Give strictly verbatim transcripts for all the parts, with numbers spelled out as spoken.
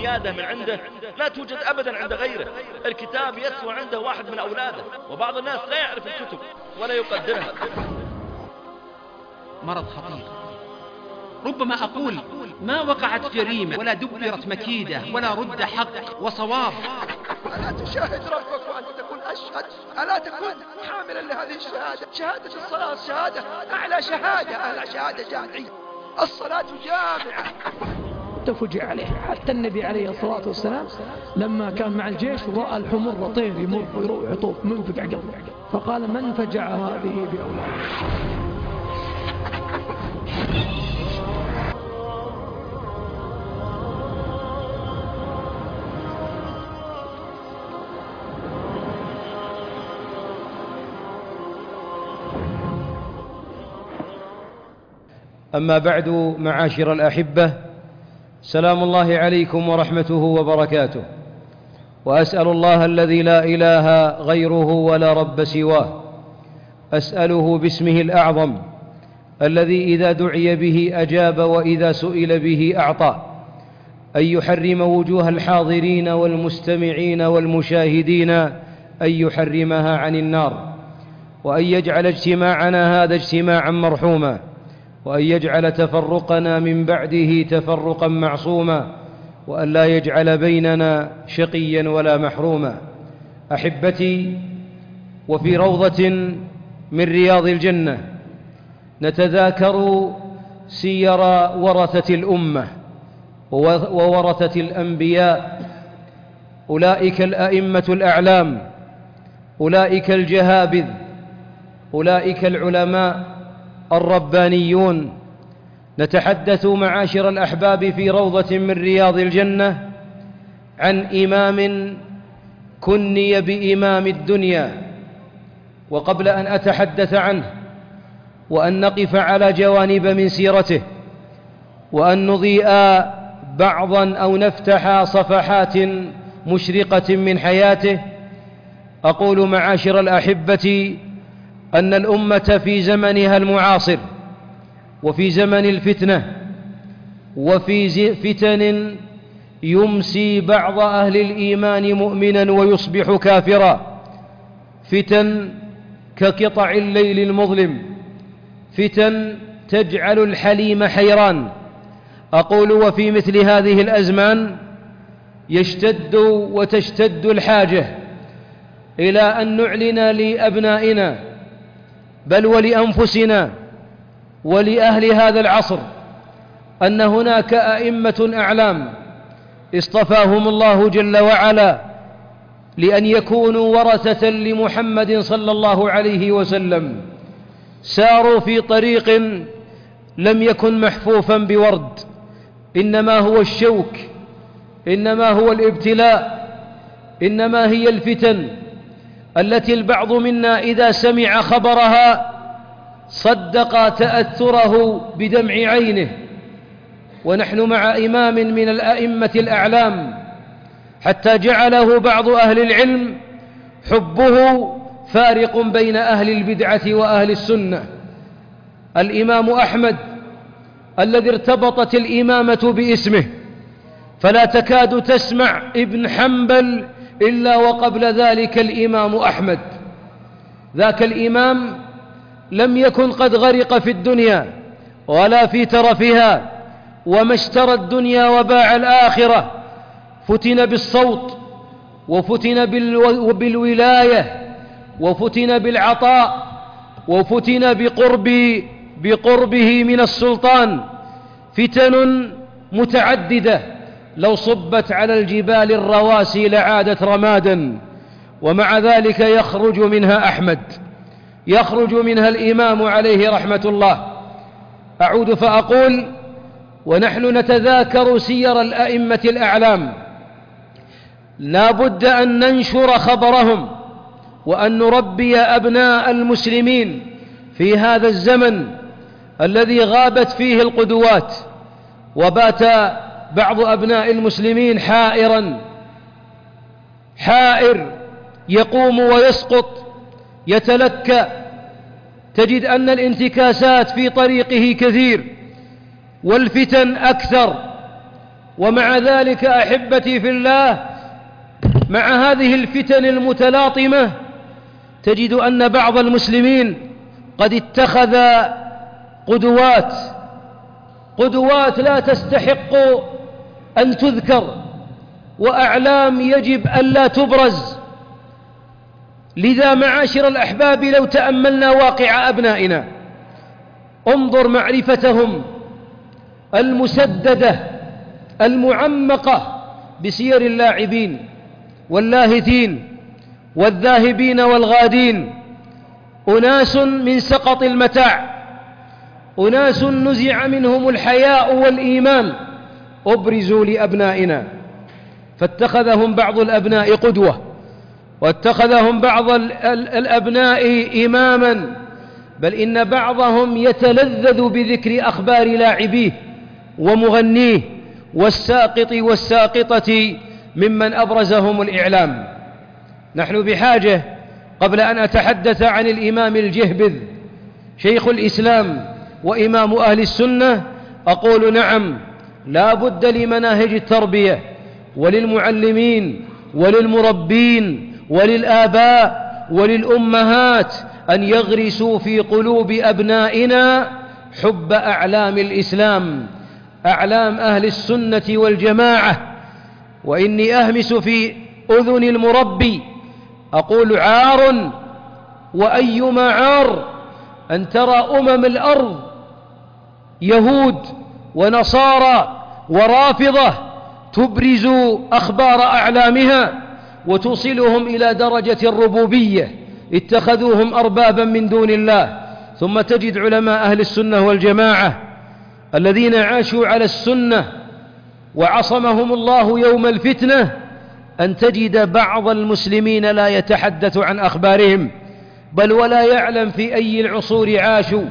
زيادة من عنده لا توجد أبدا عند غيره. الكتاب يسوى عنده واحد من أولاده، وبعض الناس لا يعرف الكتب ولا يقدرها. مرض خطير، ربما أقول ما وقعت جريمة ولا دبرت مكيدة ولا رد حق وصواب. ألا تشاهد ربك وأنت تقول أشهد؟ ألا تكون حاملا لهذه الشهادة؟ شهادة الصلاة شهادة، أعلى شهادة، أعلى شهادة جامعية. الصلاة جامعة. تفجع عليه حتى النبي عليه الصلاة والسلام لما كان مع الجيش ورأى الحمر طير يمر ويروح يطوف منفجع قلبه، فقال من فجع هذه بأولاده. أما بعد، معاشر الأحبة، سلام الله عليكم ورحمته وبركاته، وأسأل الله الذي لا إله غيره ولا رب سواه، أسأله باسمه الأعظم الذي إذا دعي به أجاب وإذا سئل به أعطى، أن يحرم وجوه الحاضرين والمستمعين والمشاهدين، أن يحرمها عن النار، وأن يجعل اجتماعنا هذا اجتماعا مرحوما، وأن يجعل تفرقنا من بعده تفرقا معصوما، وأن لا يجعل بيننا شقيا ولا محروما. أحبتي، وفي روضة من رياض الجنة نتذاكر سير ورثة الأمة وورثة الأنبياء، أولئك الأئمة الأعلام، أولئك الجهابذ، أولئك العلماء الربانيون. نتحدث معاشر الأحباب في روضة من رياض الجنة عن إمام كني بإمام الدنيا، وقبل أن أتحدث عنه وأن نقف على جوانب من سيرته وأن نضيء بعضا أو نفتح صفحات مشرقة من حياته، أقول معاشر الأحبة أن الأمة في زمنها المعاصر وفي زمن الفتنة وفي فتن يمسي بعض أهل الإيمان مؤمنا ويصبح كافرا، فتن كقطع الليل المظلم، فتن تجعل الحليم حيران. أقول وفي مثل هذه الأزمان يشتد وتشتد الحاجة إلى أن نعلن لأبنائنا بل ولأنفسنا ولأهل هذا العصر أن هناك أئمة أعلام اصطفاهم الله جل وعلا لأن يكونوا ورثة لمحمد صلى الله عليه وسلم، ساروا في طريق لم يكن محفوفا بورد، إنما هو الشوك، إنما هو الابتلاء، إنما هي الفتن التي البعض منا إذا سمع خبرها صدق تأثره بدمع عينه. ونحن مع إمام من الأئمة الأعلام حتى جعله بعض أهل العلم حبه فارق بين أهل البدعة وأهل السنة، الإمام أحمد الذي ارتبطت الإمامة باسمه، فلا تكاد تسمع ابن حنبل إلا وقبل ذلك الإمام أحمد. ذاك الإمام لم يكن قد غرق في الدنيا ولا في ترفها، وما اشترى الدنيا وباع الآخرة، فتن بالصوت وفتن بالولاية وفتن بالعطاء وفتن بقرب بقربه من السلطان، فتن متعددة لو صبت على الجبال الرواسي لعادت رمادا، ومع ذلك يخرج منها أحمد، يخرج منها الإمام عليه رحمة الله. أعود فأقول ونحن نتذاكر سير الأئمة الأعلام لا بد أن ننشر خبرهم وأن نربي أبناء المسلمين في هذا الزمن الذي غابت فيه القدوات، وبات بعض أبناء المسلمين حائرا حائر يقوم ويسقط يتلكى. تجد أن الانتكاسات في طريقه كثير والفتن أكثر، ومع ذلك أحبتي في الله، مع هذه الفتن المتلاطمة تجد أن بعض المسلمين قد اتخذ قدوات قدوات لا تستحق أن تذكر، وأعلام يجب أن لا تبرز. لذا معاشر الأحباب، لو تأملنا واقع أبنائنا، انظر معرفتهم المسددة المعمقة بسير اللاعبين واللاهثين والذاهبين والغادين، أناس من سقط المتاع، أناس نزع منهم الحياء والإيمان، أبرزوا لأبنائنا، فاتخذهم بعض الأبناء قدوة، واتخذهم بعض الأبناء إماما، بل إن بعضهم يتلذذ بذكر أخبار لاعبيه ومغنيه والساقط والساقطة ممن أبرزهم الإعلام. نحن بحاجة، قبل أن أتحدث عن الإمام الجهبذ شيخ الإسلام وإمام أهل السنة، أقول نعم، لا بد لمناهج التربية وللمعلمين وللمربين وللآباء وللأمهات أن يغرسوا في قلوب أبنائنا حب أعلام الإسلام، أعلام أهل السنة والجماعة. وإني أهمس في أذن المربي أقول عار وأيما عار أن ترى أمم الأرض يهود ونصارى ورافضة تبرز أخبار أعلامها وتوصلهم إلى درجة الربوبية، اتخذوهم أربابا من دون الله. ثم تجد علماء أهل السنة والجماعة الذين عاشوا على السنة وعصمهم الله يوم الفتنة، أن تجد بعض المسلمين لا يتحدث عن أخبارهم، بل ولا يعلم في أي العصور عاشوا،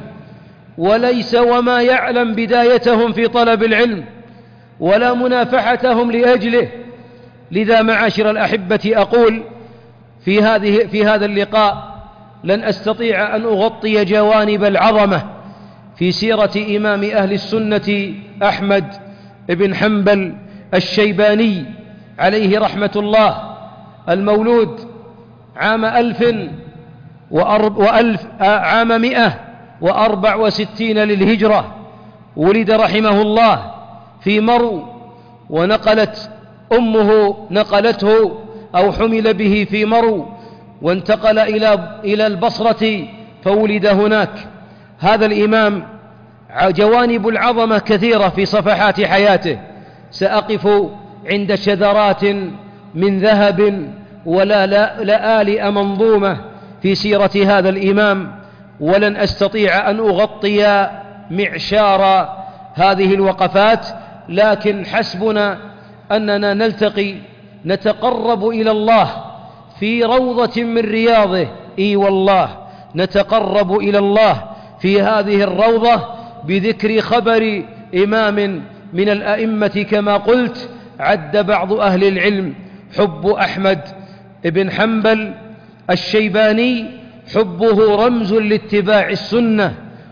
وليس وما يعلم بدايتهم في طلب العلم ولا منافحتهم لأجله. لذا معاشر الأحبة، أقول في هذه في هذا اللقاء لن أستطيع أن أغطي جوانب العظمة في سيرة إمام أهل السنة أحمد بن حنبل الشيباني عليه رحمة الله، المولود عام ألف وأرب وألف عام مئة وأربع وستين للهجرة. ولد رحمه الله في مرو، ونقلت أمه نقلته أو حمل به في مرو، وانتقل إلى إلى البصرة فولد هناك. هذا الإمام جوانب العظمة كثيرة في صفحات حياته، سأقف عند شذرات من ذهب ولا لآلئ منظومة في سيرة هذا الإمام، ولن أستطيع أن أغطي معشار هذه الوقفات، لكن حسبنا أننا نلتقي نتقرب إلى الله في روضة من رياضه. إي والله نتقرب إلى الله في هذه الروضة بذكر خبر إمام من الأئمة، كما قلت عد بعض أهل العلم حب أحمد بن حنبل الشيباني، حبه رمز لاتباع السنة،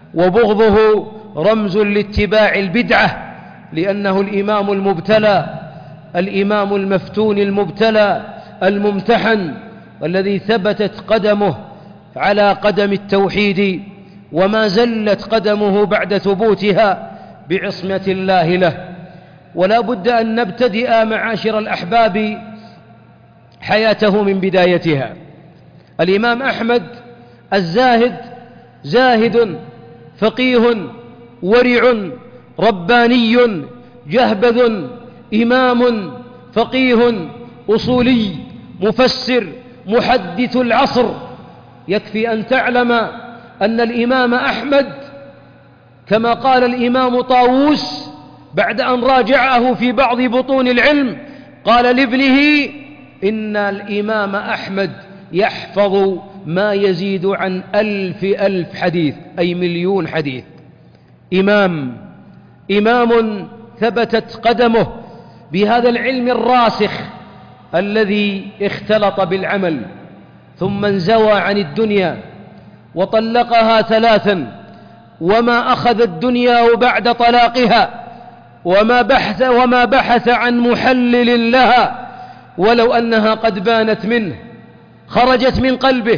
وبغضه رمز لاتباع البدعة، لأنه الإمام المبتلى، الإمام المفتون المبتلى الممتحن، والذي ثبتت قدمه على قدم التوحيد وما زلت قدمه بعد ثبوتها بعصمة الله له. ولا بد أن نبتدئ معاشر الأحباب حياته من بدايتها. الإمام أحمد الزاهد زاهد فقيه ورع رباني جهبذ، إمام فقيه أصولي مفسر محدث العصر. يكفي أن تعلم أن الإمام أحمد كما قال الإمام طاووس بعد أن راجعه في بعض بطون العلم، قال لابنه: إن الإمام أحمد يحفظ ما يزيد عن ألف ألف حديث، أي مليون حديث. إمام إمام ثبتت قدمه بهذا العلم الراسخ الذي اختلط بالعمل، ثم انزوى عن الدنيا وطلقها ثلاثا، وما أخذ الدنيا بعد طلاقها وما بحث, وما بحث عن محلل لها ولو أنها قد بانت منه، خرجت من قلبه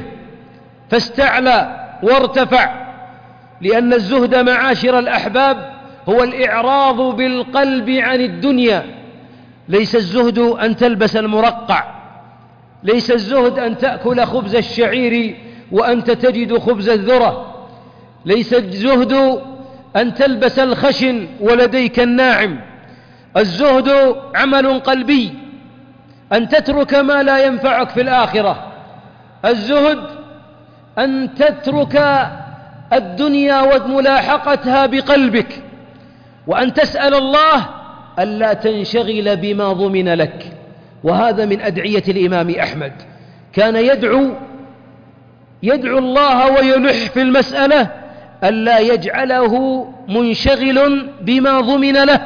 فاستعلى وارتفع. لأن الزهد معاشر الأحباب هو الإعراض بالقلب عن الدنيا. ليس الزهد أن تلبس المرقع، ليس الزهد أن تأكل خبز الشعير وأنت تجد خبز الذرة، ليس الزهد أن تلبس الخشن ولديك الناعم. الزهد عمل قلبي، أن تترك ما لا ينفعك في الآخرة. الزهد أن تترك الدنيا وملاحقتها بقلبك، وأن تسأل الله ألا تنشغل بما ضمن لك. وهذا من أدعية الإمام أحمد، كان يدعو يدعو الله ويلح في المسألة ألا يجعله منشغل بما ضمن له،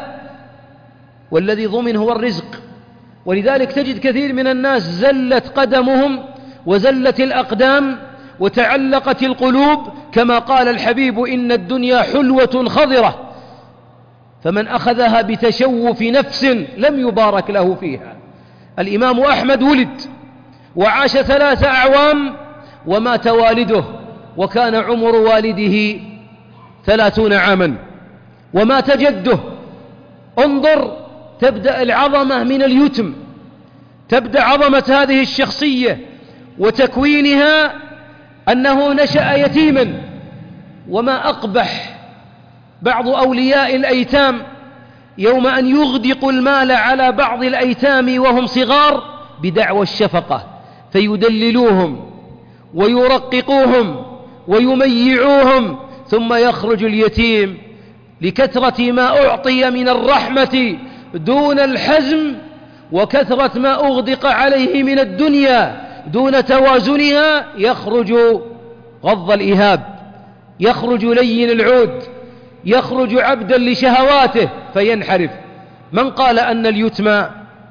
والذي ضمن هو الرزق. ولذلك تجد كثير من الناس زلت قدمهم وزلت الأقدام وتعلقت القلوب، كما قال الحبيب: إن الدنيا حلوة خضرة، فمن أخذها بتشوف نفس لم يبارك له فيها. الإمام أحمد ولد وعاش ثلاث أعوام ومات والده، وكان عمر والده ثلاثون عاما، ومات جده. انظر، تبدأ العظمة من اليتم، تبدأ عظمة هذه الشخصية وتكوينها أنه نشأ يتيما. وما أقبح بعض أولياء الأيتام يوم أن يغدقوا المال على بعض الأيتام وهم صغار بدعوى الشفقة، فيدللوهم ويرققوهم ويميعوهم، ثم يخرج اليتيم لكثرة ما أعطي من الرحمة دون الحزم، وكثرة ما أغدق عليه من الدنيا دون توازنها، يخرج غض الإهاب، يخرج لين العود، يخرج عبدا لشهواته فينحرف. من قال أن اليتم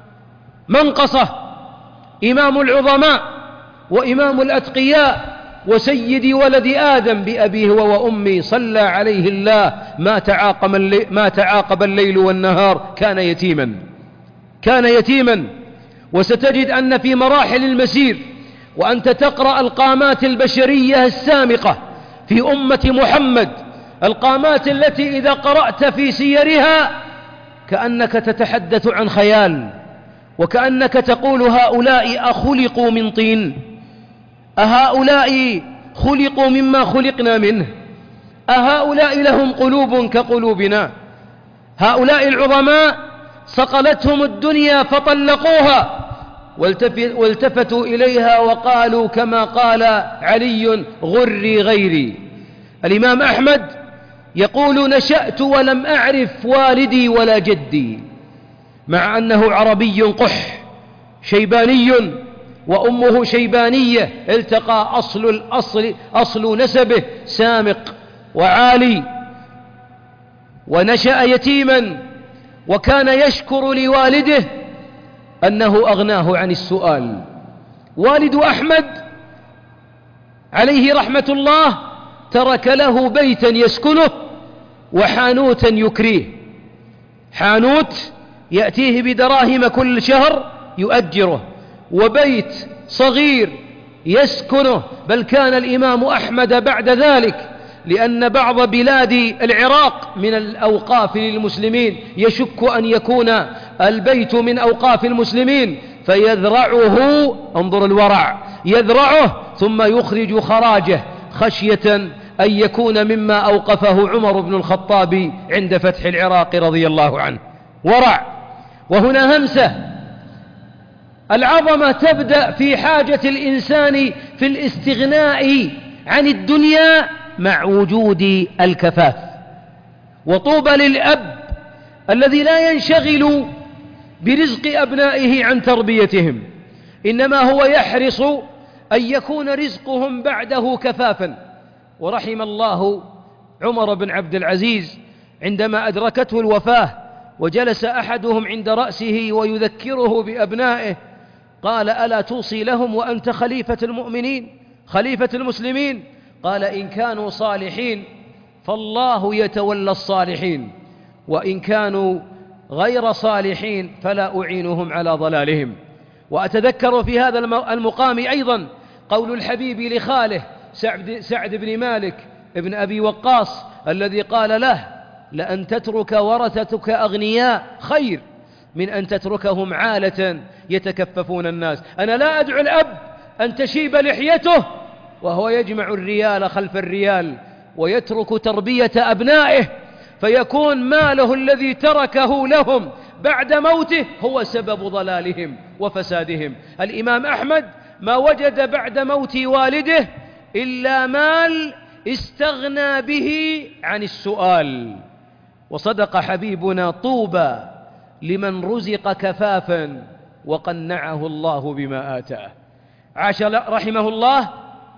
منقصة؟ إمام العظماء وإمام الأتقياء وسيد ولد آدم بأبيه وأمي صلى عليه الله ما تعاقب الليل, ما تعاقب الليل والنهار، كان يتيما كان يتيما وستجد أن في مراحل المسير، وأنت تقرأ القامات البشرية السامقة في أمة محمد، القامات التي إذا قرأت في سيرها كأنك تتحدث عن خيال، وكأنك تقول: هؤلاء أخلقوا من طين؟ أهؤلاء خلقوا مما خلقنا منه؟ أهؤلاء لهم قلوب كقلوبنا؟ هؤلاء العظماء صقلتهم الدنيا فطلقوها والتفتوا إليها وقالوا كما قال علي: غري غيري. الإمام أحمد يقول: نشأت ولم أعرف والدي ولا جدي، مع أنه عربي قح شيباني وأمه شيبانية، التقى أصل الأصل أصل نسبه سامق وعالي، ونشأ يتيما، وكان يشكر لوالده أنه أغناه عن السؤال. والد أحمد عليه رحمة الله ترك له بيتا يسكنه وحانوتا يكريه، حانوت يأتيه بدراهم كل شهر يؤجره، وبيت صغير يسكنه. بل كان الإمام أحمد بعد ذلك، لأن بعض بلاد العراق من الأوقاف للمسلمين يشك أن يكون البيت من أوقاف المسلمين، فيذرعه، انظر الورع، يذرعه ثم يخرج خراجه خشية أن يكون مما أوقفه عمر بن الخطاب عند فتح العراق رضي الله عنه. ورع. وهنا همسة، العظمة تبدأ في حاجة الإنسان في الاستغناء عن الدنيا مع وجود الكفاف. وطوبى للأب الذي لا ينشغل برزق أبنائه عن تربيتهم، إنما هو يحرص أن يكون رزقهم بعده كفافا. ورحم الله عمر بن عبد العزيز عندما أدركته الوفاة وجلس أحدهم عند رأسه ويذكره بأبنائه، قال: ألا توصي لهم وأنت خليفة المؤمنين خليفة المسلمين؟ قال: إن كانوا صالحين فالله يتولى الصالحين، وإن كانوا غير صالحين فلا أعينهم على ضلالهم. وأتذكر في هذا المقام أيضا قول الحبيب لخاله سعد بن مالك ابن أبي وقاص الذي قال له: لأن تترك ورثتك أغنياء خير من أن تتركهم عالة يتكففون الناس. أنا لا أدعو الأب أن تشيب لحيته وهو يجمع الريال خلف الريال ويترك تربية أبنائه، فيكون ماله الذي تركه لهم بعد موته هو سبب ضلالهم وفسادهم. الإمام أحمد ما وجد بعد موت والده إلا مال استغنى به عن السؤال. وصدق حبيبنا: طوبى لمن رزق كفافا وقنعه الله بما آتاه. عاش رحمه الله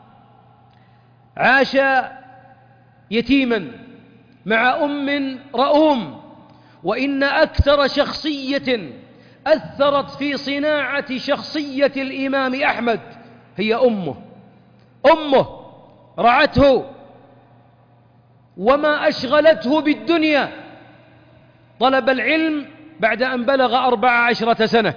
عاش يتيما مع أم رؤوم، وإن أكثر شخصية أثرت في صناعة شخصية الإمام أحمد هي أمه. أمه رعته وما أشغلته بالدنيا. طلب العلم بعد أن بلغ أربع عشرة سنة،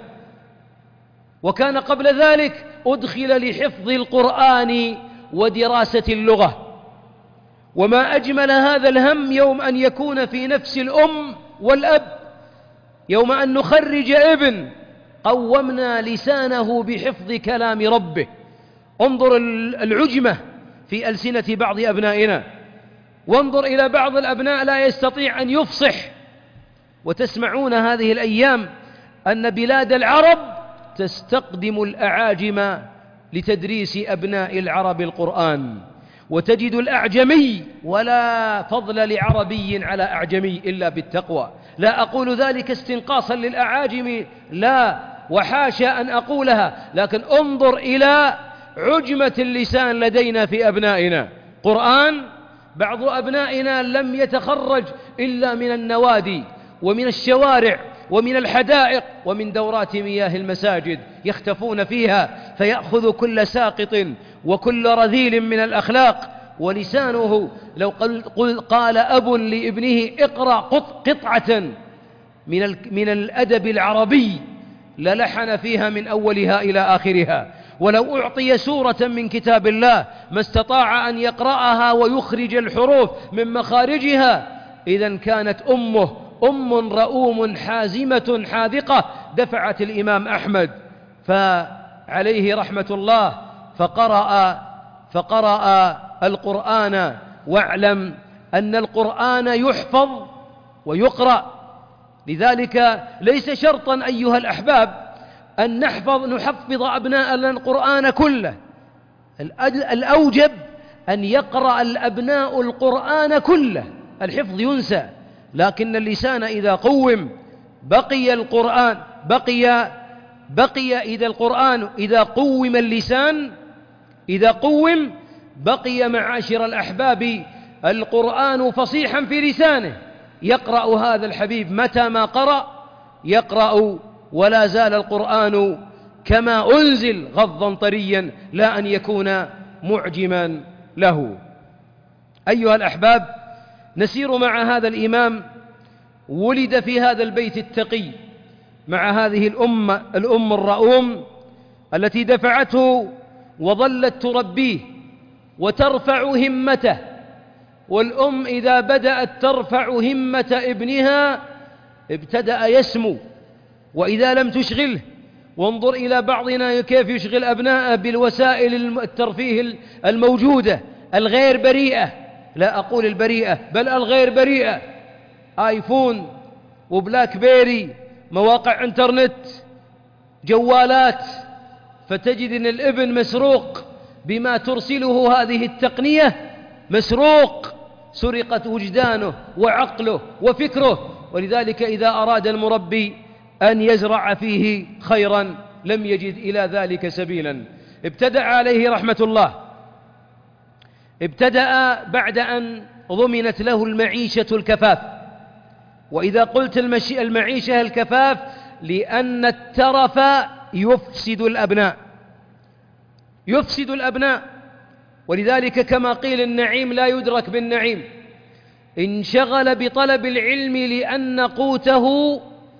وكان قبل ذلك أدخل لحفظ القرآن ودراسة اللغة. وما أجمل هذا الهم يوم أن يكون في نفس الأم والأب، يوم أن نخرج ابن قومنا لسانه بحفظ كلام ربه. انظر العجمة في ألسنة بعض أبنائنا، وانظر إلى بعض الأبناء لا يستطيع أن يفصح. وتسمعون هذه الأيام أن بلاد العرب تستقدم الأعاجم لتدريس أبناء العرب القرآن، وتجد الأعجمي ولا فضل لعربي على أعجمي إلا بالتقوى. لا أقول ذلك استنقاصا للأعاجم، لا، وحاشا أن أقولها، لكن انظر إلى عجمة اللسان لدينا في أبنائنا. قرآن بعض أبنائنا لم يتخرج إلا من النوادي ومن الشوارع ومن الحدائق ومن دورات مياه المساجد، يختفون فيها فيأخذ كل ساقط وكل رذيل من الأخلاق. ولسانه لو قل قال أب لابنه: اقرأ قطعة من من الأدب العربي، للحن فيها من أولها إلى آخرها. ولو أعطي سورة من كتاب الله ما استطاع أن يقرأها ويخرج الحروف من مخارجها. إذن كانت أمه أم رؤوم حازمة حاذقة دفعت الإمام أحمد فعليه رحمة الله فقرأ فقرأ القرآن. واعلم أن القرآن يحفظ ويقرأ، لذلك ليس شرطا أيها الأحباب أن نحفظ نحفظ أبناءنا القرآن كله. الأوجب أن يقرأ الأبناء القرآن كله. الحفظ ينسى، لكن اللسان إذا قوم بقي القرآن بقي بقي إذا القرآن إذا قوم اللسان إذا قوم بقي معاشر الأحباب القرآن فصيحا في لسانه. يقرأ هذا الحبيب متى ما قرأ يقرأ، ولا زال القرآن كما أنزل غضا طريا، لا أن يكون معجما له. أيها الأحباب، نسير مع هذا الإمام ولد في هذا البيت التقي مع هذه الأمة الأم الرؤوم التي دفعته وظلت تربيه وترفع همته. والأم إذا بدأت ترفع همة ابنها ابتدأ يسمو، وإذا لم تشغله، وانظر إلى بعضنا كيف يشغل أبناءه بالوسائل الترفيه الموجودة الغير بريئة، لا أقول البريئة بل الغير بريئة، آيفون وبلاك بيري، مواقع انترنت، جوالات، فتجد أن الابن مسروق بما ترسله هذه التقنية، مسروق، سرقت وجدانه وعقله وفكره. ولذلك إذا أراد المربي أن يزرع فيه خيرا لم يجد إلى ذلك سبيلا. ابتدأ عليه رحمة الله ابتدأ بعد أن ضمنت له المعيشة الكفاف. وإذا قلت المعيشة الكفاف لأن الترف يفسد الأبناء يفسد الأبناء ولذلك كما قيل النعيم لا يدرك بالنعيم. انشغل بطلب العلم لأن قوته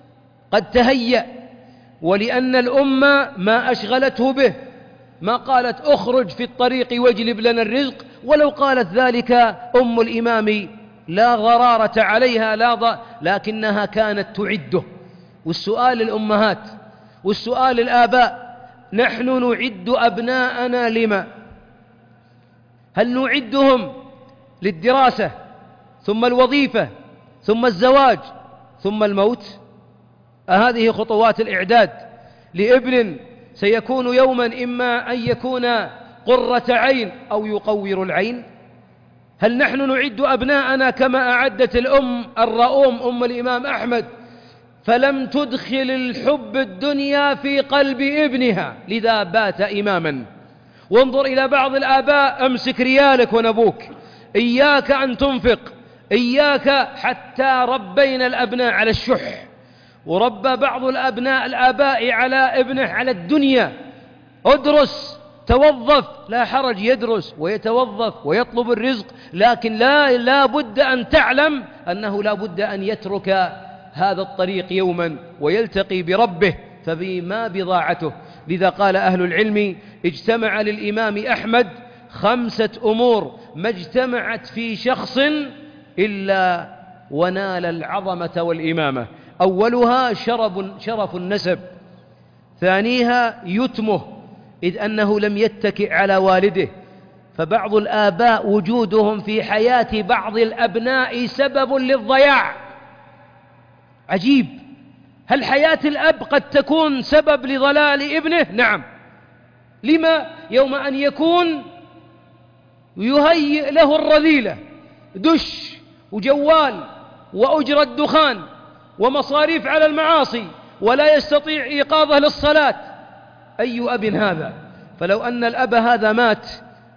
قد تهيأ، ولأن الأمة ما أشغلته به، ما قالت أخرج في الطريق واجلب لنا الرزق، ولو قالت ذلك أم الإمام لا غرارة عليها، لا ض... لكنها كانت تعده. والسؤال الأمهات والسؤال الآباء، نحن نعد أبناءنا لما؟ هل نعدهم للدراسة ثم الوظيفة ثم الزواج ثم الموت؟ أهذه خطوات الإعداد لابن سيكون يوما إما أن يكون قرة عين أو يقور العين؟ هل نحن نعد أبناءنا كما أعدت الأم الرؤوم أم الإمام أحمد، فلم تدخل الحب الدنيا في قلب ابنها لذا بات إماما؟ وانظر إلى بعض الآباء، أمسك ريالك ونبوك، إياك أن تنفق، إياك، حتى ربينا الأبناء على الشح، وربى بعض الأبناء الآباء على ابنه على الدنيا. ادرس، توظف، لا حرج، يدرس ويتوظف ويطلب الرزق، لكن لا لا بد أن تعلم أنه لا بد أن يترك هذا الطريق يوما ويلتقي بربه، فبما بضاعته. لذا قال أهل العلم: اجتمع للإمام أحمد خمسة أمور ما اجتمعت في شخص إلا ونال العظمة والإمامة. أولها شرب شرف النسب، ثانيها يتمه، إذ أنه لم يتكئ على والده، فبعض الآباء وجودهم في حياة بعض الأبناء سبب للضياع. عجيب، هل حياة الأب قد تكون سبب لضلال ابنه؟ نعم. لما؟ يوم أن يكون يهيئ له الرذيلة، دش وجوال وأجرة دخان ومصاريف على المعاصي، ولا يستطيع إيقاظه للصلاة. أي أب هذا؟ فلو أن الأب هذا مات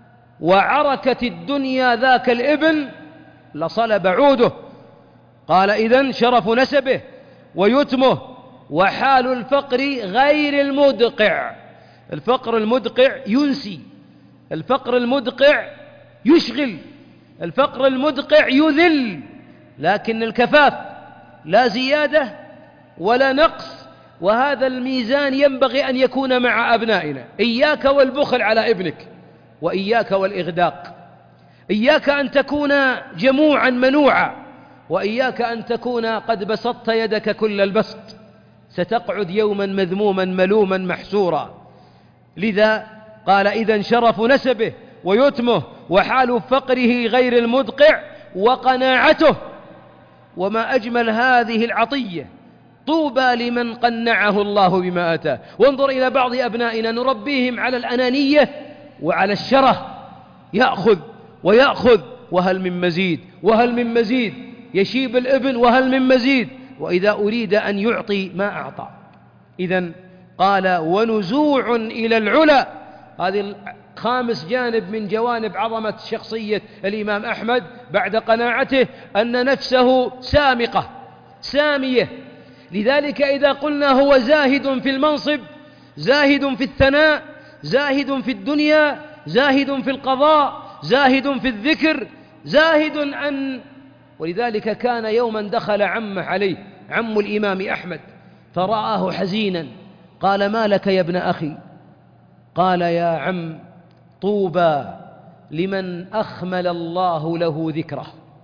وعركت الدنيا ذاك الابن لصلب عوده. قال: إذن شرف نسبه ويتمه وحال الفقر غير المدقع. الفقر المدقع ينسي، الفقر المدقع يشغل، الفقر المدقع يذل، لكن الكفاف لا زيادة ولا نقص، وهذا الميزان ينبغي أن يكون مع أبنائنا. إياك والبخل على ابنك، وإياك والإغداق، إياك أن تكون جموعا منوعا، وإياك أن تكون قد بسطت يدك كل البسط، ستقعد يوما مذموما ملوما محسورا. لذا قال: إذن شرف نسبه ويتمه وحال فقره غير المدقع وقناعته. وما أجمل هذه العطية، طوبى لمن قنعه الله بما آتاه. وانظر إلى بعض أبنائنا، نربيهم على الأنانية وعلى الشره، يأخذ ويأخذ وهل من مزيد وهل من مزيد، يشيب الابن وهل من مزيد، وإذا أريد أن يعطي ما أعطى. إذن قال: ونزوع إلى العلا. هذه خامس جانب من جوانب عظمة شخصية الإمام أحمد بعد قناعته، أن نفسه سامقة سامية. لذلك إذا قلنا هو زاهد في المنصب، زاهد في الثناء، زاهد في الدنيا، زاهد في القضاء، زاهد في الذكر، زاهد أن ولذلك كان يوما دخل عمه عليه، عم الإمام أحمد، فرآه حزينا، قال: ما لك يا ابن أخي؟ قال: يا عم، طوبى لمن أخمل الله له ذكره.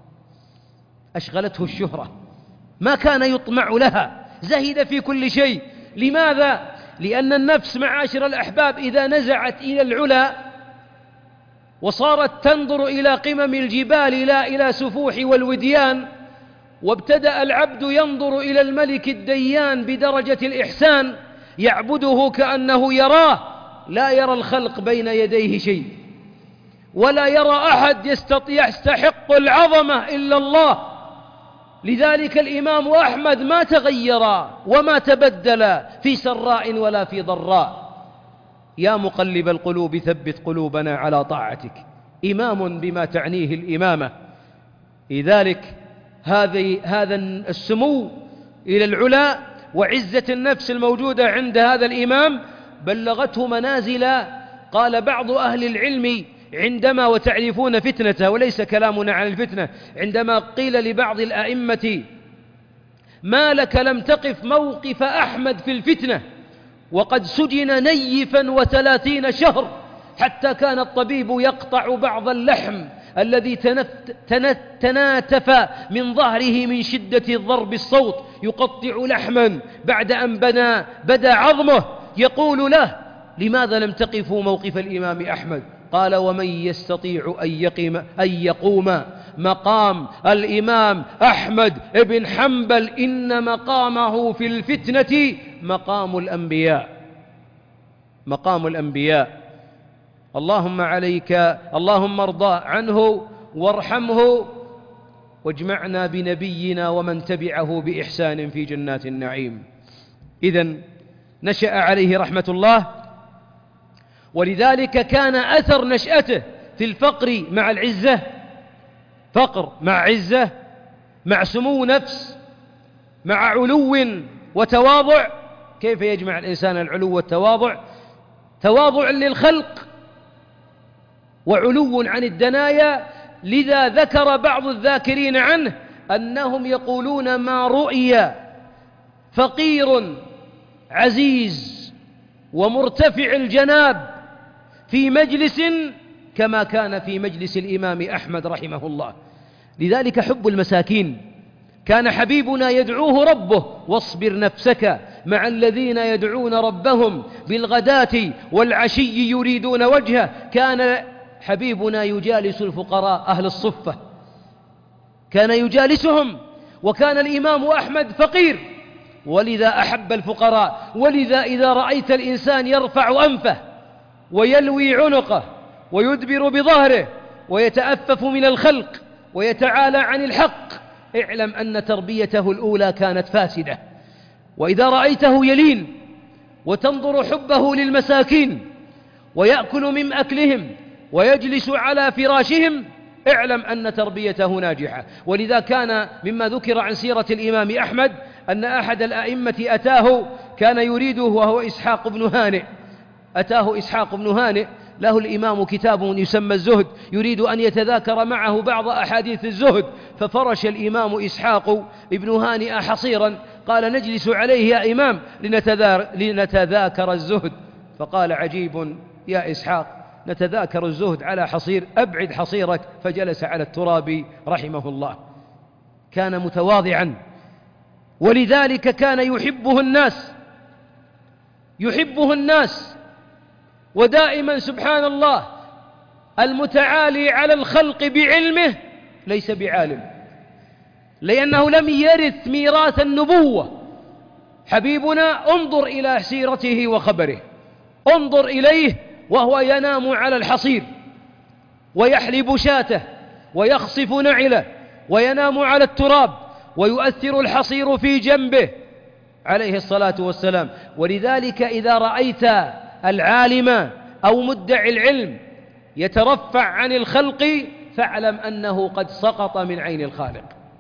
أشغلته الشهرة، ما كان يطمع لها، زهد في كل شيء. لماذا؟ لأن النفس معاشر الأحباب إذا نزعت إلى العلا وصارت تنظر إلى قمم الجبال لا إلى سفوح والوديان، وابتدأ العبد ينظر إلى الملك الديان بدرجة الإحسان، يعبده كأنه يراه، لا يرى الخلق بين يديه شيء، ولا يرى أحد يستطيع يستحق العظمة إلا الله. لذلك الإمام أحمد ما تغير وما تبدل في سراء ولا في ضراء. يا مقلب القلوب ثبت قلوبنا على طاعتك. إمام بما تعنيه الإمامة. لذلك هذه هذا السمو إلى العلا وعزة النفس الموجودة عند هذا الإمام بلغته منازل. قال بعض أهل العلم عندما وتعرفون فتنته، وليس كلامنا عن الفتنة، عندما قيل لبعض الأئمة: ما لك لم تقف موقف أحمد في الفتنة وقد سجن نيفا وثلاثين شهر، حتى كان الطبيب يقطع بعض اللحم الذي تناتف من ظهره من شدة ضرب الصوت، يقطع لحما بعد أن بنى بدا عظمه، يقول له: لماذا لم تقفوا موقف الإمام أحمد؟ قال: ومن يستطيع أن يقيم أن يقوم مقام الإمام أحمد بن حنبل إن مقامه في الفتنة مقام الأنبياء، مقام الأنبياء. اللهم عليك، اللهم ارضى عنه وارحمه واجمعنا بنبينا ومن تبعه بإحسان في جنات النعيم. إذن نشأ عليه رحمة الله، ولذلك كان أثر نشأته في الفقر مع العزة، فقر مع عزة، مع سمو نفس، مع علو وتواضع. كيف يجمع الإنسان العلو والتواضع؟ تواضع للخلق وعلو عن الدنايا. لذا ذكر بعض الذاكرين عنه أنهم يقولون: ما رؤي فقير عزيز ومرتفع الجناب في مجلس كما كان في مجلس الإمام أحمد رحمه الله. لذلك حب المساكين، كان حبيبنا يدعوه ربه: واصبر نفسك مع الذين يدعون ربهم بالغداة والعشي يريدون وجهه. كان حبيبنا يجالس الفقراء أهل الصفة، كان يجالسهم، وكان الإمام أحمد فقير، ولذا أحب الفقراء. ولذا إذا رأيت الإنسان يرفع أنفه ويلوي عنقه ويدبر بظهره ويتأفف من الخلق ويتعالى عن الحق، اعلم أن تربيته الأولى كانت فاسدة. وإذا رأيته يلين وتنظر حبه للمساكين ويأكل من أكلهم ويجلس على فراشهم، اعلم أن تربيته ناجحة. ولذا كان مما ذكر عن سيرة الإمام أحمد أن أحد الأئمة أتاه، كان يريده وهو إسحاق بن هانئ، أتاه إسحاق بن هانئ، له الإمام كتاب يسمى الزهد، يريد أن يتذاكر معه بعض أحاديث الزهد، ففرش الإمام إسحاق ابن هانئ حصيرا، قال: نجلس عليه يا إمام لنتذاكر الزهد. فقال: عجيب يا إسحاق، نتذاكر الزهد على حصير؟ أبعد حصيرك. فجلس على التراب رحمه الله. كان متواضعا، ولذلك كان يحبه الناس، يحبه الناس. ودائما سبحان الله المتعالي على الخلق بعلمه ليس بعالم، لأنه لم يرث ميراث النبوة. حبيبنا انظر إلى سيرته وخبره، انظر إليه وهو ينام على الحصير ويحلب شاته ويخصف نعله وينام على التراب ويؤثر الحصير في جنبه عليه الصلاة والسلام. ولذلك إذا رأيت العالم أو مدعي العلم يترفع عن الخلق فاعلم أنه قد سقط من عين الخالق.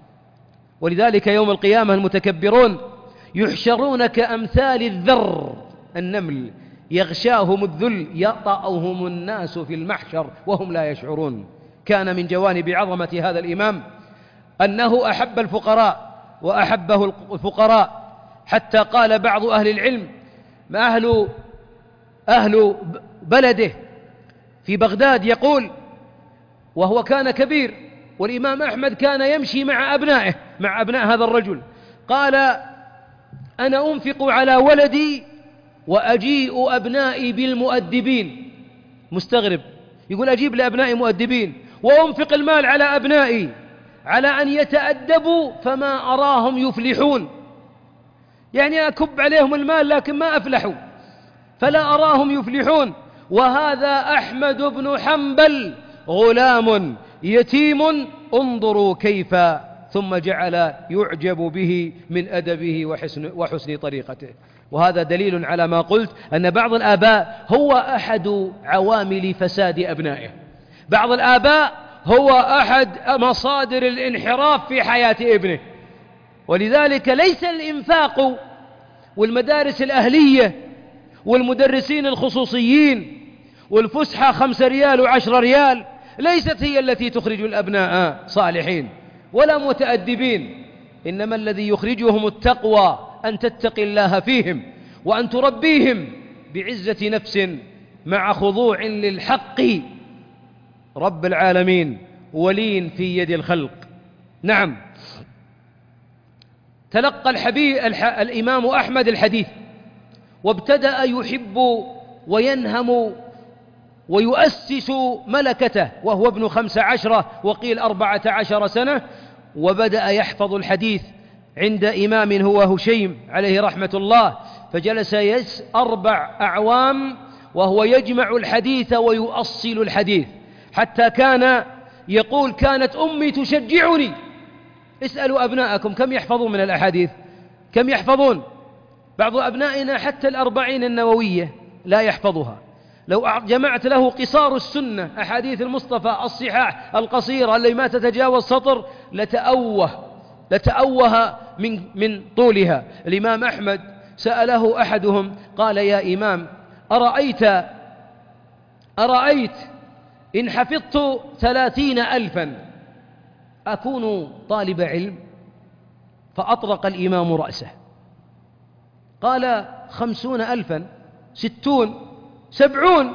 ولذلك يوم القيامة المتكبرون يحشرون كأمثال الذر النمل، يغشاهم الذل، يطأهم الناس في المحشر وهم لا يشعرون. كان من جوانب عظمة هذا الإمام أنه أحب الفقراء وأحبه الفقراء، حتى قال بعض أهل العلم: ما أهل أهل بلده في بغداد، يقول وهو كان كبير والإمام أحمد كان يمشي مع أبنائه، مع أبناء هذا الرجل، قال: أنا أنفق على ولدي وأجيء أبنائي بالمؤدبين. مستغرب، يقول: أجيب لأبنائي مؤدبين وأنفق المال على أبنائي على أن يتأدبوا فما أراهم يفلحون، يعني أكب عليهم المال لكن ما أفلحوا، فلا أراهم يفلحون. وهذا أحمد بن حنبل غلام يتيم، انظروا كيف، ثم جعل يعجب به من أدبه وحسن, وحسن طريقته. وهذا دليل على ما قلت أن بعض الآباء هو أحد عوامل فساد أبنائه، بعض الآباء هو أحد مصادر الانحراف في حياة ابنه. ولذلك ليس الإنفاق والمدارس الأهلية والمدرسين الخصوصيين والفسحة خمس ريال وعشر ريال ليست هي التي تخرج الأبناء صالحين ولا متأدبين. إنما الذي يخرجهم التقوى أن تتقي الله فيهم وأن تربيهم بعزة نفس مع خضوع للحق رب العالمين ولين في يد الخلق. نعم، تلقى الحبيب الح... الإمام أحمد الحديث وابتدأ يحب وينهم ويؤسس ملكته وهو ابن خمس عشرة وقيل أربعة عشر سنة، وبدأ يحفظ الحديث عند إمام هو هشيم عليه رحمة الله، فجلس يس أربع أعوام وهو يجمع الحديث ويؤصل الحديث، حتى كان يقول كانت أمي تشجعني. اسألوا أبناءكم كم يحفظون من الأحاديث، كم يحفظون؟ بعض أبنائنا حتى الأربعين النووية لا يحفظها. لو جمعت له قصار السنة أحاديث المصطفى الصحاح القصيرة اللي ما تتجاوز سطر لتأوه لتأوه من من طولها. الإمام أحمد سأله أحدهم قال يا إمام أرأيت أرأيت إن حفظت ثلاثين ألفا أكون طالب علم؟ فأطرق الإمام رأسه قال خمسون ألفا، ستون، سبعون،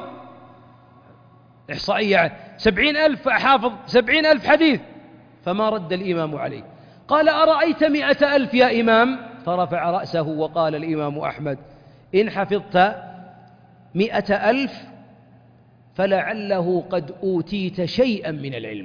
إحصائية سبعين ألف حافظ سبعين ألف حديث. فما رد الإمام عليه. قال أرأيت مئة ألف يا إمام؟ فرفع رأسه وقال الإمام أحمد إن حفظت مئة ألف فلعله قد أوتيت شيئا من العلم.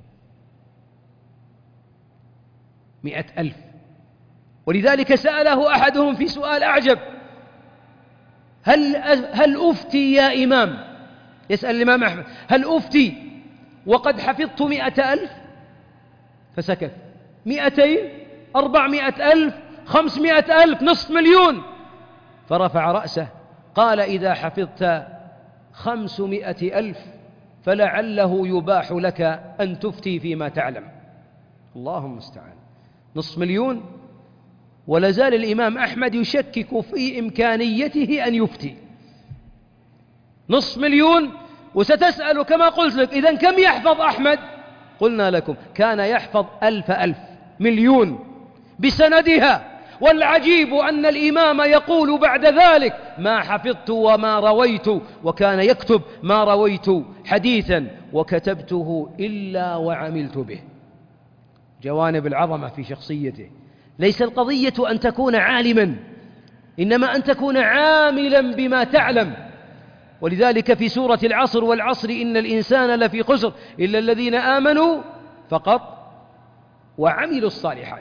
مئة ألف. ولذلك سأله أحدهم في سؤال أعجب هل, هل أفتي يا إمام؟ يسأل الإمام أحمد هل أفتي وقد حفظت مئة ألف؟ فسكت. مئتين، أربعمائة ألف، خمسمائة ألف، نصف مليون. فرفع رأسه قال إذا حفظت خمسمائة ألف فلعله يباح لك أن تفتي فيما تعلم. اللهم المستعان. نصف مليون ولا زال الإمام أحمد يشكك في إمكانيته أن يفتي. نصف مليون وستسأل كما قلت لك إذن كم يحفظ أحمد؟ قلنا لكم كان يحفظ ألف ألف مليون بسندها. والعجيب أن الإمام يقول بعد ذلك ما حفظت وما رويت، وكان يكتب ما رويت حديثا وكتبته إلا وعملت به. جوانب العظمة في شخصيته. ليس القضية أن تكون عالما، إنما أن تكون عاملا بما تعلم. ولذلك في سورة العصر والعصر إن الإنسان لفي خسر إلا الذين آمنوا فقط وعملوا الصالحات.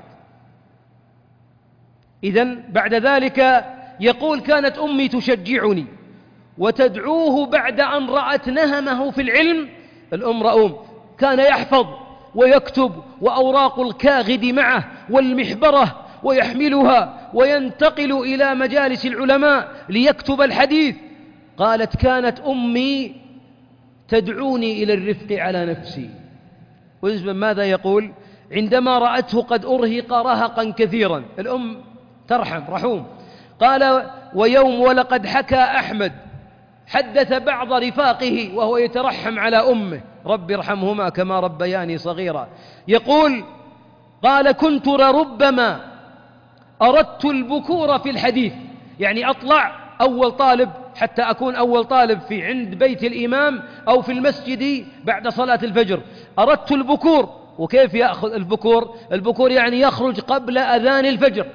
إذن بعد ذلك يقول كانت أمي تشجعني وتدعوه بعد أن رأت نهمه في العلم. الأم رؤوم كان يحفظ ويكتب وأوراق الكاغد معه والمحبرة ويحملها وينتقل إلى مجالس العلماء ليكتب الحديث. قالت كانت أمي تدعوني إلى الرفق على نفسي. ماذا يقول؟ عندما رأته قد أرهق رهقا كثيرا. الأم ترحم رحوم. قال ويوم ولقد حكى أحمد حدث بعض رفاقه وهو يترحم على أمه رب ارحمهما كما ربياني صغيرا. يقول قال كنت ربما أردت البكور في الحديث، يعني أطلع أول طالب حتى أكون أول طالب في عند بيت الإمام أو في المسجد بعد صلاة الفجر. أردت البكور. وكيف يأخذ البكور؟ البكور يعني يخرج قبل أذان الفجر،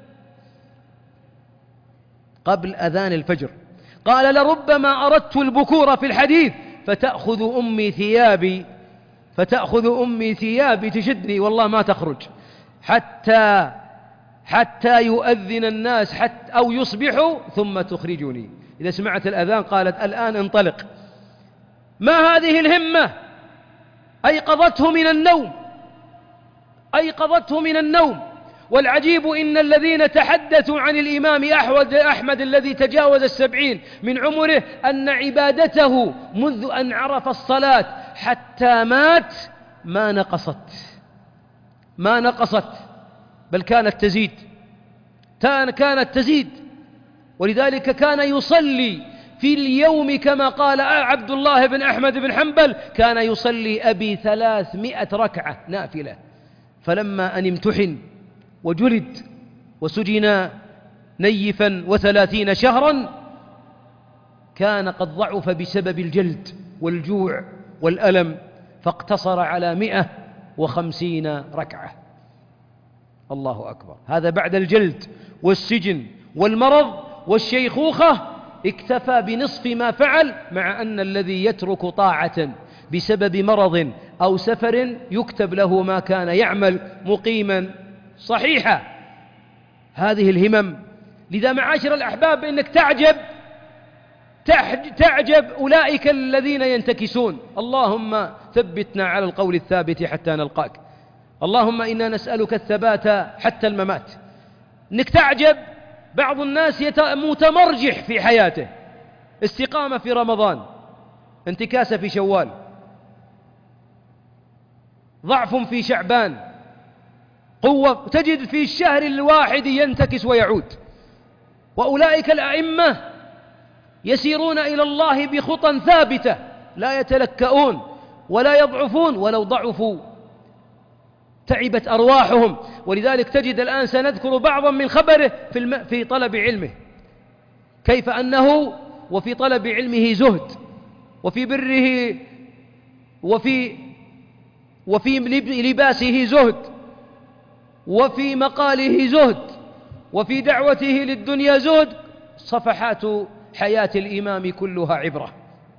قبل أذان الفجر. قال لربما أردت البكور في الحديث فتأخذ أمي ثيابي فتأخذ أمي ثيابي تشدني والله ما تخرج حتى حتى يؤذن الناس حتى أو يصبحوا ثم تخرجني. إذا سمعت الأذان قالت الآن انطلق. ما هذه الهمة؟ أيقظته من النوم، أيقظته من النوم. والعجيب إن الذين تحدثوا عن الإمام أحمد الذي تجاوز السبعين من عمره أن عبادته منذ أن عرف الصلاة حتى مات ما نقصت ما نقصت بل كانت تزيد كانت تزيد. ولذلك كان يصلي في اليوم كما قال عبد الله بن أحمد بن حنبل كان يصلي أبي ثلاثمائة ركعة نافلة. فلما أن امتحن وجلد وسجن نيفا وثلاثين شهرا، كان قد ضعف بسبب الجلد والجوع والألم، فاقتصر على مئة وخمسين ركعة. الله أكبر. هذا بعد الجلد والسجن والمرض والشيخوخة اكتفى بنصف ما فعل، مع أن الذي يترك طاعة بسبب مرض أو سفر يكتب له ما كان يعمل مقيما صحيحا. هذه الهمم. لذا معاشر الأحباب إنك تعجب تعجب أولئك الذين ينتكسون. اللهم ثبتنا على القول الثابت حتى نلقاك. اللهم إنا نسألك الثبات حتى الممات. إنك تعجب بعض الناس متمرجح في حياته، استقامة في رمضان، انتكاسة في شوال، ضعف في شعبان، قوة، تجد في الشهر الواحد ينتكس ويعود. وأولئك الأئمة يسيرون إلى الله بخطى ثابتة، لا يتلكؤون ولا يضعفون، ولو ضعفوا تعبت أرواحهم. ولذلك تجد الآن سنذكر بعضا من خبره في, الم... في طلب علمه، كيف أنه وفي طلب علمه زهد، وفي بره وفي وفي لباسه زهد، وفي مقاله زهد، وفي دعوته للدنيا زهد. صفحات حياة الإمام كلها عبرة.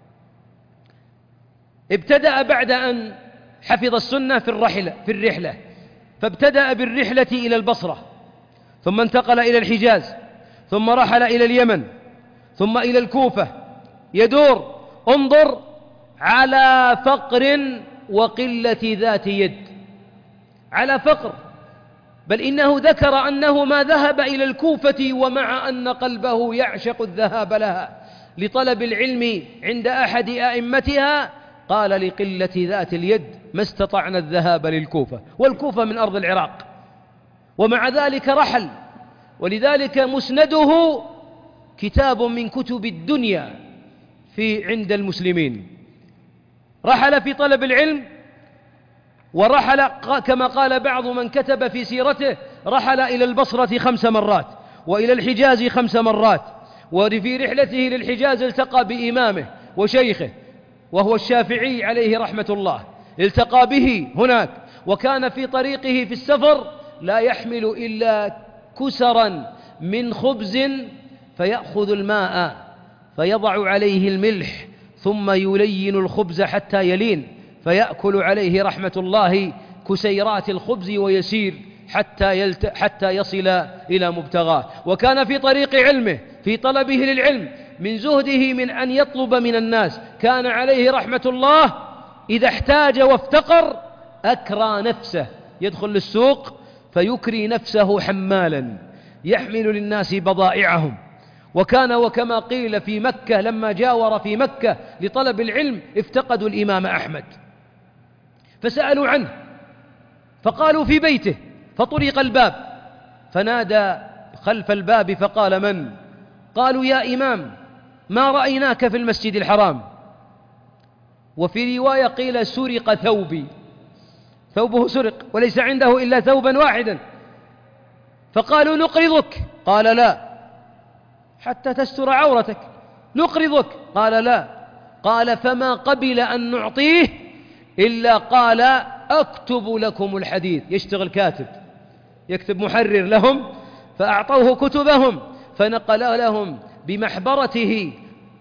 ابتدأ بعد أن حفظ السنة في الرحلة في الرحلة فابتدأ بالرحلة إلى البصرة، ثم انتقل إلى الحجاز، ثم رحل إلى اليمن، ثم إلى الكوفة، يدور. انظر على فقر وقلة ذات يد، على فقر، بل إنه ذكر أنه ما ذهب إلى الكوفة ومع أن قلبه يعشق الذهاب لها لطلب العلم عند أحد أئمتها، قال لقلة ذات اليد ما استطعنا الذهاب للكوفة، والكوفة من أرض العراق، ومع ذلك رحل. ولذلك مسنده كتاب من كتب الدنيا في عند المسلمين. رحل في طلب العلم، ورحل كما قال بعض من كتب في سيرته، رحل إلى البصرة خمس مرات، وإلى الحجاز خمس مرات، وفي رحلته للحجاز التقى بإمامه وشيخه وهو الشافعي عليه رحمة الله، التقى به هناك. وكان في طريقه في السفر لا يحمل إلا كسرا من خبز، فيأخذ الماء فيضع عليه الملح ثم يلين الخبز حتى يلين، فيأكل عليه رحمة الله كسيرات الخبز ويسير حتى, يلت... حتى يصل إلى مبتغاه. وكان في طريق علمه في طلبه للعلم من زهده من أن يطلب من الناس، كان عليه رحمة الله إذا احتاج وافتقر أكرى نفسه، يدخل للسوق فيكري نفسه حمالا يحمل للناس بضائعهم. وكان وكما قيل في مكة لما جاور في مكة لطلب العلم افتقدوا الإمام أحمد فسألوا عنه، فقالوا في بيته، فطرق الباب فنادى خلف الباب فقال من؟ قالوا يا إمام ما رأيناك في المسجد الحرام. وفي رواية قيل سرق ثوبي، ثوبه سرق وليس عنده إلا ثوبا واحدا. فقالوا نقرضك، قال لا حتى تستر عورتك. نقرضك، قال لا. قال فما قبل أن نعطيه إلا قال أكتب لكم الحديث، يشتغل كاتب، يكتب محرر لهم، فأعطوه كتبهم فنقل لهم بمحبرته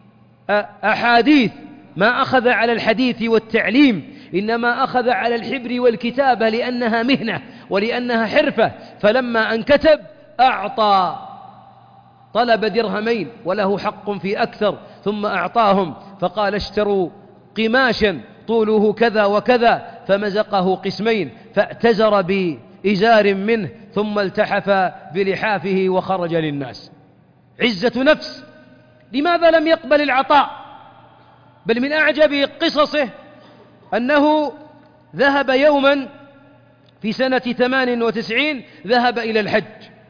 أحاديث، ما أخذ على الحديث والتعليم، إنما أخذ على الحبر والكتابة لأنها مهنة ولأنها حرفة. فلما أن كتب أعطى، طلب درهمين وله حق في أكثر، ثم أعطاهم فقال اشتروا قماشا طوله كذا وكذا، فمزقه قسمين فاعتزر بإزار منه ثم التحف بلحافه وخرج للناس. عزة نفس. لماذا لم يقبل العطاء؟ بل من أعجب قصصه أنه ذهب يوما في سنة ثمان وتسعين، ذهب إلى الحج،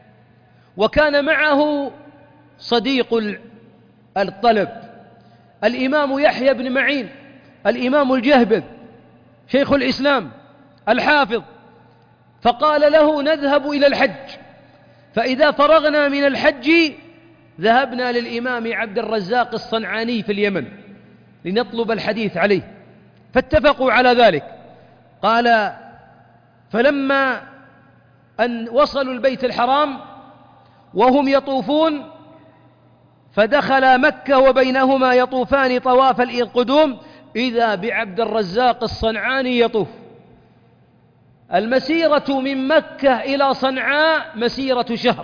وكان معه صديق الطلب الإمام يحيى بن معين، الإمام الجهبذ، شيخ الإسلام الحافظ، فقال له نذهب إلى الحج، فإذا فرغنا من الحج ذهبنا للإمام عبد الرزاق الصنعاني في اليمن لنطلب الحديث عليه، فاتفقوا على ذلك. قال فلما أن وصلوا البيت الحرام وهم يطوفون فدخل مكة وبينهما يطوفان طواف القدوم، إذا بعبد الرزاق الصنعاني يطوف. المسيرة من مكة إلى صنعاء مسيرة شهر،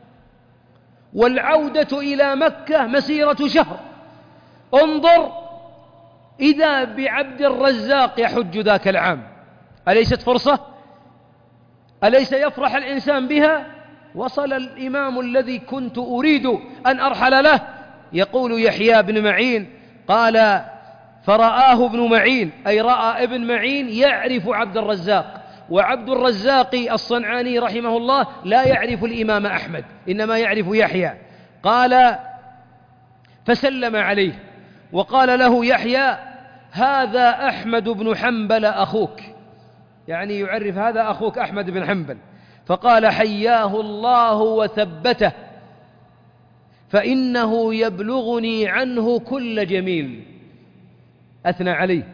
والعودة إلى مكة مسيرة شهر. انظر، إذا بعبد الرزاق يحج ذاك العام، أليست فرصة؟ أليس يفرح الإنسان بها؟ وصل الإمام الذي كنت أريد أن أرحل له. يقول يحيى بن معين قال فرآه ابن معين، أي رأى ابن معين يعرف عبد الرزاق، وعبد الرزاق الصنعاني رحمه الله لا يعرف الإمام أحمد، إنما يعرف يحيى. قال فسلم عليه وقال له يحيى هذا أحمد بن حنبل أخوك، يعني يعرف هذا أخوك أحمد بن حنبل. فقال حياه الله وثبته، فإنه يبلغني عنه كل جميل. أثنى عليه.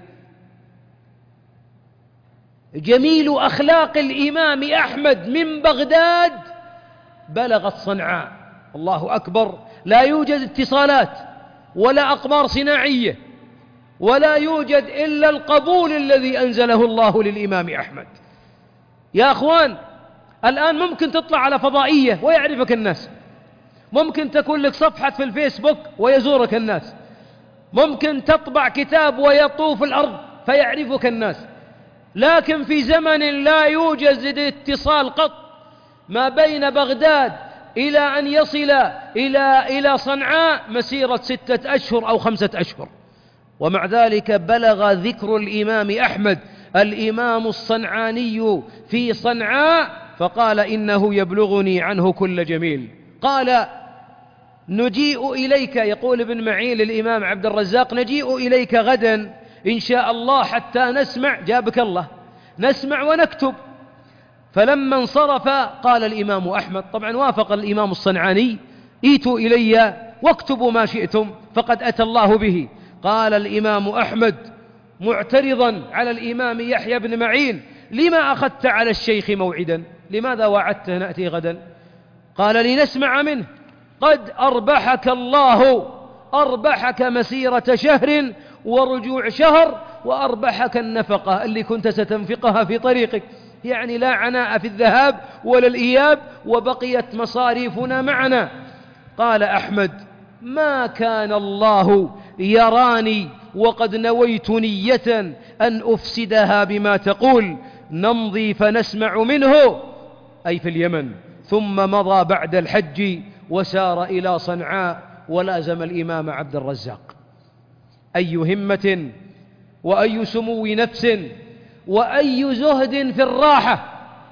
جميل أخلاق الإمام أحمد من بغداد بلغت صنعاء. الله أكبر. لا يوجد اتصالات ولا أقمار صناعية، ولا يوجد إلا القبول الذي أنزله الله للإمام أحمد. يا أخوان، الآن ممكن تطلع على فضائية ويعرفك الناس، ممكن تكون لك صفحة في الفيسبوك ويزورك الناس، ممكن تطبع كتاب ويطوف الأرض فيعرفك الناس. لكن في زمن لا يوجد اتصال قط ما بين بغداد إلى أن يصل إلى إلى صنعاء مسيرة ستة أشهر أو خمسة أشهر، ومع ذلك بلغ ذكر الإمام أحمد الإمام الصنعاني في صنعاء، فقال إنه يبلغني عنه كل جميل. قال نجيء إليك، يقول ابن معين للإمام عبد الرزاق نجيء إليك غدا إن شاء الله حتى نسمع، جابك الله، نسمع ونكتب. فلما انصرف قال الإمام أحمد، طبعا وافق الإمام الصنعاني، ايتوا إلي واكتبوا ما شئتم فقد أتى الله به. قال الإمام أحمد معترضا على الإمام يحيى بن معين لما أخذت على الشيخ موعدا؟ لماذا وعدته نأتي غدا؟ قال لنسمع منه. قد أربحك الله، أربحك مسيرة شهر ورجوع شهر، وأربحك النفقة اللي كنت ستنفقها في طريقك، يعني لا عناء في الذهاب ولا الإياب، وبقيت مصاريفنا معنا. قال أحمد ما كان الله يراني وقد نويت نية أن أفسدها بما تقول، نمضي فنسمع منه، أي في اليمن. ثم مضى بعد الحج وسار إلى صنعاء ولازم الإمام عبد الرزاق. أي همة وأي سمو نفس وأي زهد في الراحة.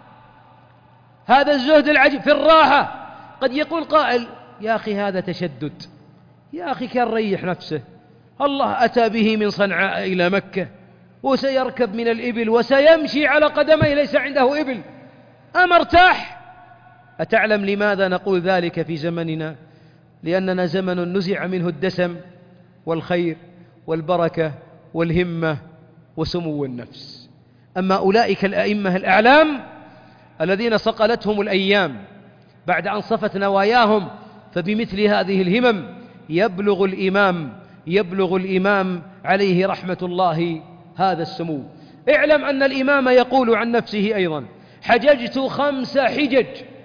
هذا الزهد العجيب في الراحة. قد يقول قائل يا أخي هذا تشدد، يا أخي كان ريح نفسه، الله أتى به من صنعاء إلى مكة وسيركب من الإبل وسيمشي على قدميه، ليس عنده إبل، أما ارتاح. أتعلم لماذا نقول ذلك في زمننا؟ لأننا زمن نزع منه الدسم والخير والبركة والهمة وسمو النفس. أما أولئك الأئمة الأعلام الذين صقلتهم الأيام بعد أن صفت نواياهم، فبمثل هذه الهمم يبلغ الإمام يبلغ الإمام عليه رحمة الله هذا السمو. اعلم أن الإمام يقول عن نفسه أيضا حججت خمس حجج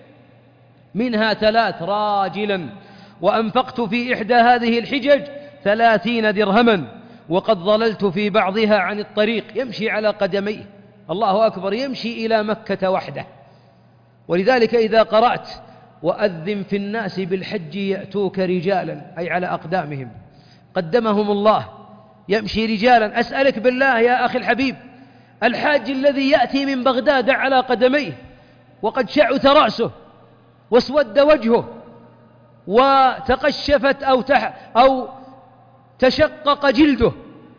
منها ثلاث راجلا، وأنفقت في إحدى هذه الحجج ثلاثين درهما، وقد ضللت في بعضها عن الطريق، يمشي على قدميه، الله أكبر، يمشي إلى مكة وحده. ولذلك إذا قرأت وأذن في الناس بالحج يأتوك رجالا، أي على أقدامهم، قدمهم الله، يمشي رجالا. أسألك بالله يا أخي الحبيب، الحاج الذي يأتي من بغداد على قدميه وقد شعث رأسه واسود وجهه وتقشفت أو, تح أو تشقق جلده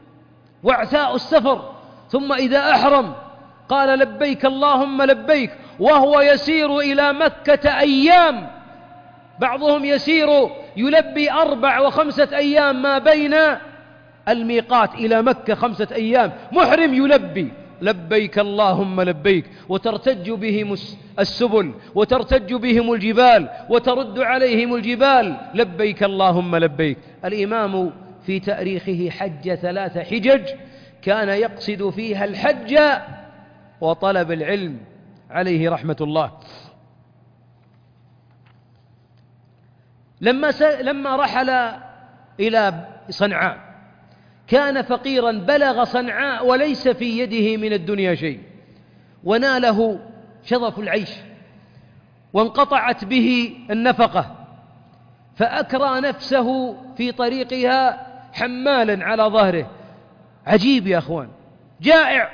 وعثاء السفر، ثم إذا أحرم قال لبيك اللهم لبيك وهو يسير إلى مكة أيام، بعضهم يسير يلبي أربع وخمسة أيام ما بين الميقات إلى مكة، خمسة أيام محرم يلبي لبيك اللهم لبيك، وترتج بهم السبل وترتج بهم الجبال وترد عليهم الجبال لبيك اللهم لبيك. الإمام في تاريخه حج ثلاث حجج كان يقصد فيها الحج وطلب العلم عليه رحمة الله. لما لما رحل إلى صنعاء كان فقيرا بلغ صنعاء وليس في يده من الدنيا شيء، وناله شظف العيش وانقطعت به النفقة، فأكرى نفسه في طريقها حمالا على ظهره. عجيب يا أخوان، جائع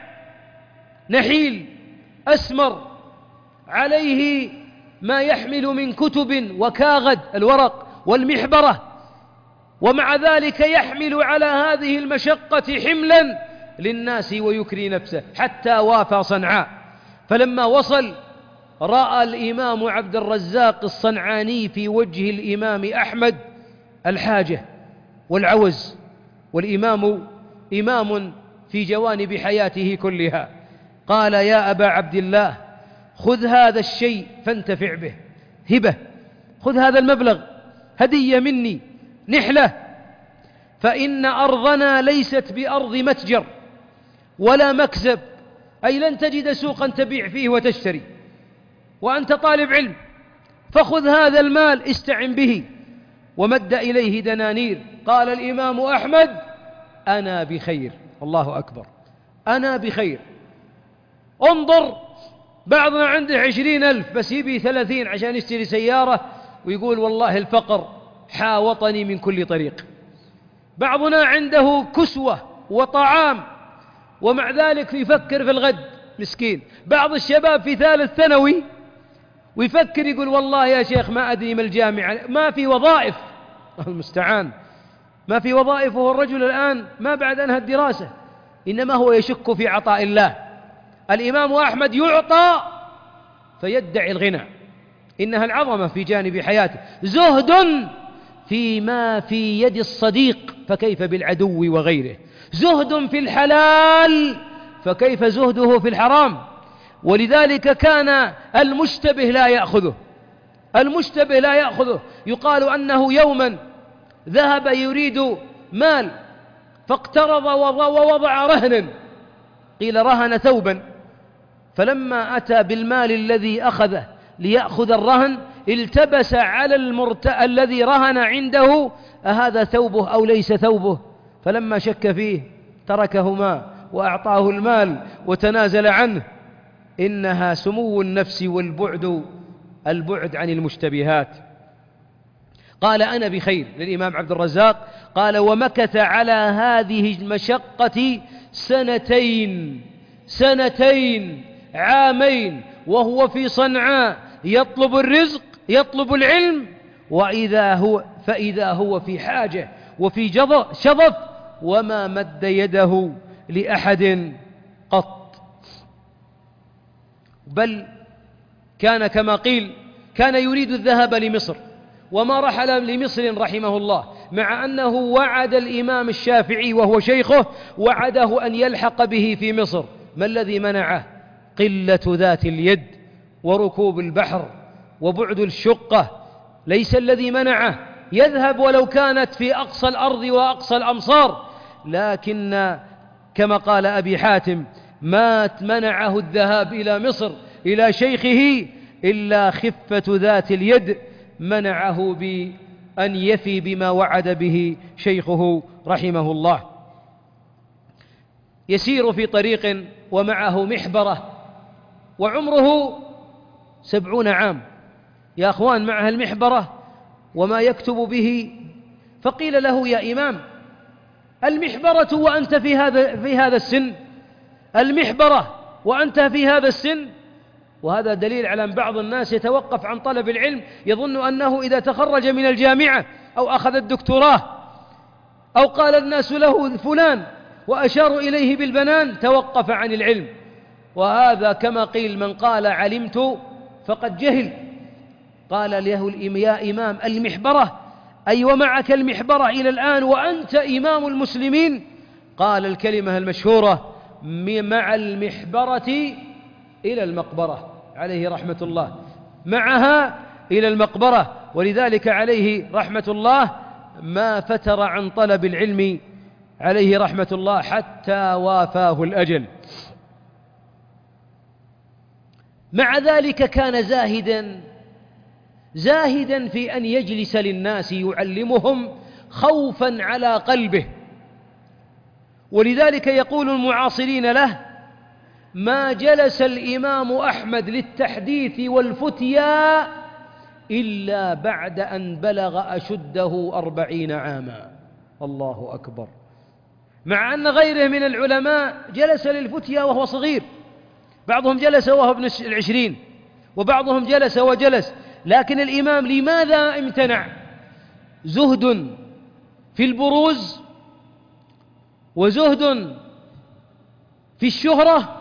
نحيل أسمر عليه ما يحمل من كتب وكاغد الورق والمحبرة، ومع ذلك يحمل على هذه المشقة حملا للناس ويكري نفسه حتى وافى صنعاء. فلما وصل رأى الإمام عبد الرزاق الصنعاني في وجه الإمام أحمد الحاجة والعوز، والإمام إمام في جوانب حياته كلها. قال: يا أبا عبد الله، خذ هذا الشيء فانتفع به، هبة، خذ هذا المبلغ هدية مني، نحلة، فإن أرضنا ليست بأرض متجر ولا مكسب، أي لن تجد سوقا تبيع فيه وتشتري، وأنت طالب علم، فخذ هذا المال استعن به. ومد إليه دنانير. قال الإمام أحمد: أنا بخير. الله أكبر، أنا بخير. انظر، بعضنا عنده عشرين ألف بس يبي ثلاثين عشان يشتري سيارة، ويقول والله الفقر حاوطني من كل طريق. بعضنا عنده كسوة وطعام ومع ذلك يفكر في الغد، مسكين. بعض الشباب في ثالث ثانوي ويفكر يقول والله يا شيخ ما أدري ما الجامعة، ما في وظائف، المستعان، ما في وظائف، وهو الرجل الآن ما بعد أنهى الدراسة، إنما هو يشك في عطاء الله. الإمام أحمد يعطى فيدعي الغنى، إنها العظمة في جانب حياته. زهد فيما في يد الصديق فكيف بالعدو وغيره، زهد في الحلال فكيف زهده في الحرام. ولذلك كان المشتبه لا يأخذه، المشتبه لا يأخذه. يقال أنه يوما ذهب يريد مال فاقترض ووضع رهنا، قيل رهن ثوبا، فلما أتى بالمال الذي أخذه ليأخذ الرهن التبس على المرت... الذي رهن عنده أهذا ثوبه أو ليس ثوبه، فلما شك فيه تركهما وأعطاه المال وتنازل عنه. إنها سمو النفس والبعد البعد عن المشتبهات. قال: أنا بخير للإمام عبد الرزاق. قال: ومكث على هذه المشقة سنتين سنتين عامين وهو في صنعاء يطلب الرزق يطلب العلم، وإذا هو فإذا هو في حاجة وفي شظف، وما مد يده لأحد قط، بل كان كما قيل كان يريد الذهاب لمصر، وما رحل لمصر رحمه الله، مع أنه وعد الإمام الشافعي وهو شيخه، وعده أن يلحق به في مصر. ما الذي منعه؟ قلة ذات اليد وركوب البحر وبعد الشقة، ليس الذي منعه. يذهب ولو كانت في أقصى الأرض وأقصى الأمصار، لكن كما قال أبي حاتم: ما منعه الذهاب إلى مصر إلى شيخه إلا خفة ذات اليد، منعه بأن يفي بما وعد به شيخه رحمه الله. يسير في طريق ومعه محبرة وعمره سبعون عام يا أخوان، معها المحبرة وما يكتب به. فقيل له: يا إمام، المحبرة وأنت في هذا في هذا السن، المحبرة وأنت في هذا السن. وهذا دليل على أن بعض الناس يتوقف عن طلب العلم، يظن أنه إذا تخرج من الجامعة أو أخذ الدكتوراه أو قال الناس له فلان وأشاروا إليه بالبنان توقف عن العلم. وهذا كما قيل من قال علمت فقد جهل. قال له يا إمام المحبرة، أي ومعك المحبرة إلى الآن وأنت إمام المسلمين؟ قال الكلمة المشهورة مع المحبرة إلى المقبرة، عليه رحمة الله، معها إلى المقبرة. ولذلك عليه رحمة الله ما فتر عن طلب العلم عليه رحمة الله حتى وافاه الأجل. مع ذلك كان زاهدا زاهدا في أن يجلس للناس يعلمهم خوفا على قلبه. ولذلك يقول المعاصرين له ما جلس الإمام أحمد للتحديث والفتيا إلا بعد أن بلغ أشده أربعين عاما. الله أكبر. مع أن غيره من العلماء جلس للفتيا وهو صغير، بعضهم جلس وهو ابن العشرين وبعضهم جلس وجلس، لكن الإمام لماذا امتنع؟ زهد في البروز وزهد في الشهرة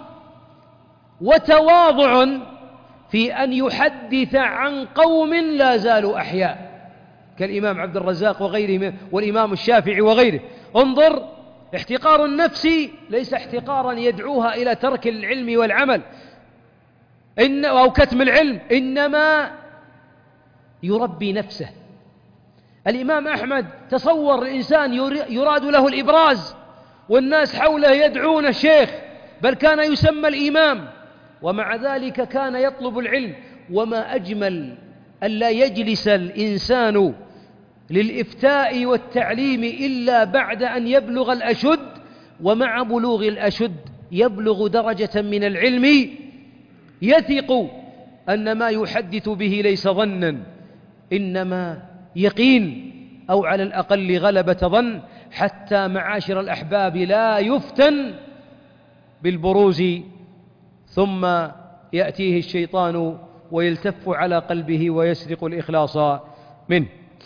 وتواضع في أن يحدث عن قوم لا زالوا أحياء كالإمام عبد الرزاق وغيره والإمام الشافعي وغيره. انظر، احتقار النفس ليس احتقارا يدعوها إلى ترك العلم والعمل إن أو كتم العلم، إنما يربي نفسه. الإمام أحمد تصور الإنسان يراد له الإبراز والناس حوله يدعون الشيخ، بل كان يسمى الإمام، ومع ذلك كان يطلب العلم. وما أجمل ألا يجلس الإنسان للإفتاء والتعليم إلا بعد أن يبلغ الأشد، ومع بلوغ الأشد يبلغ درجة من العلم يثق أن ما يحدث به ليس ظنا إنما يقين، أو على الأقل غلبة ظن، حتى معاشر الأحباب لا يفتن بالبروز ثم يأتيه الشيطان ويلتف على قلبه ويسرق الإخلاص منه.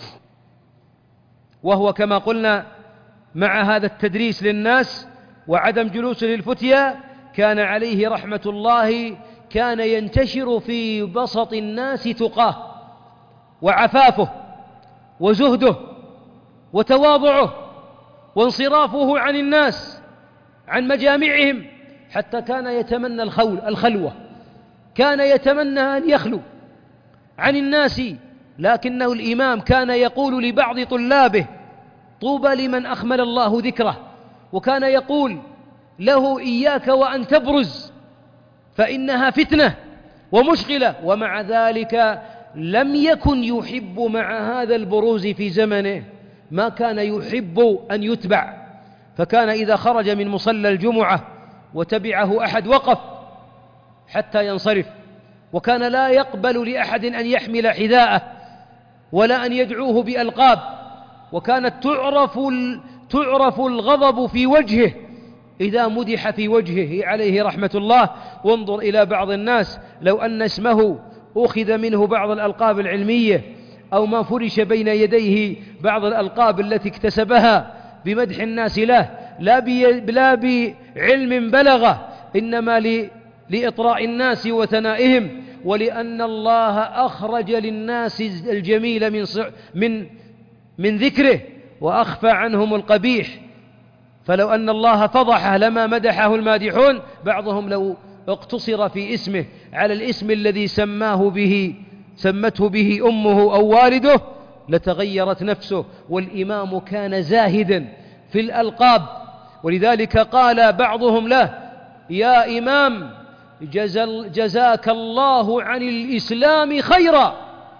وهو كما قلنا مع هذا التدريس للناس وعدم جلوسه للفتيا كان عليه رحمة الله كان ينتشر في بسط الناس تقاه وعفافه وزهده وتواضعه وانصرافه عن الناس عن مجامعهم، حتى كان يتمنى الخلوة، كان يتمنى أن يخلو عن الناس. لكنه الإمام كان يقول لبعض طلابه طوبى لمن أخمل الله ذكره، وكان يقول له إياك وأن تبرز فإنها فتنة ومشغلة. ومع ذلك لم يكن يحب مع هذا البروز في زمنه، ما كان يحب أن يتبع، فكان إذا خرج من مصلى الجمعة وتبعه أحد وقف حتى ينصرف، وكان لا يقبل لأحد أن يحمل حذاءه ولا أن يدعوه بألقاب، وكانت تعرف تعرف الغضب في وجهه إذا مدح في وجهه عليه رحمة الله. وانظر إلى بعض الناس لو أن اسمه أخذ منه بعض الألقاب العلمية أو ما فرش بين يديه بعض الألقاب التي اكتسبها بمدح الناس له، لا, بي لا بعلم بلغه، إنما لإطراء الناس وثنائهم، ولأن الله أخرج للناس الجميل من من من ذكره وأخفى عنهم القبيح. فلو أن الله فضحه لما مدحه المادحون، بعضهم لو اقتصر في اسمه على الاسم الذي سماه به سمته به أمه أو والده لتغيرت نفسه. والإمام كان زاهدا في الألقاب، ولذلك قال بعضهم له يا إمام جزاك الله عن الإسلام خيرا،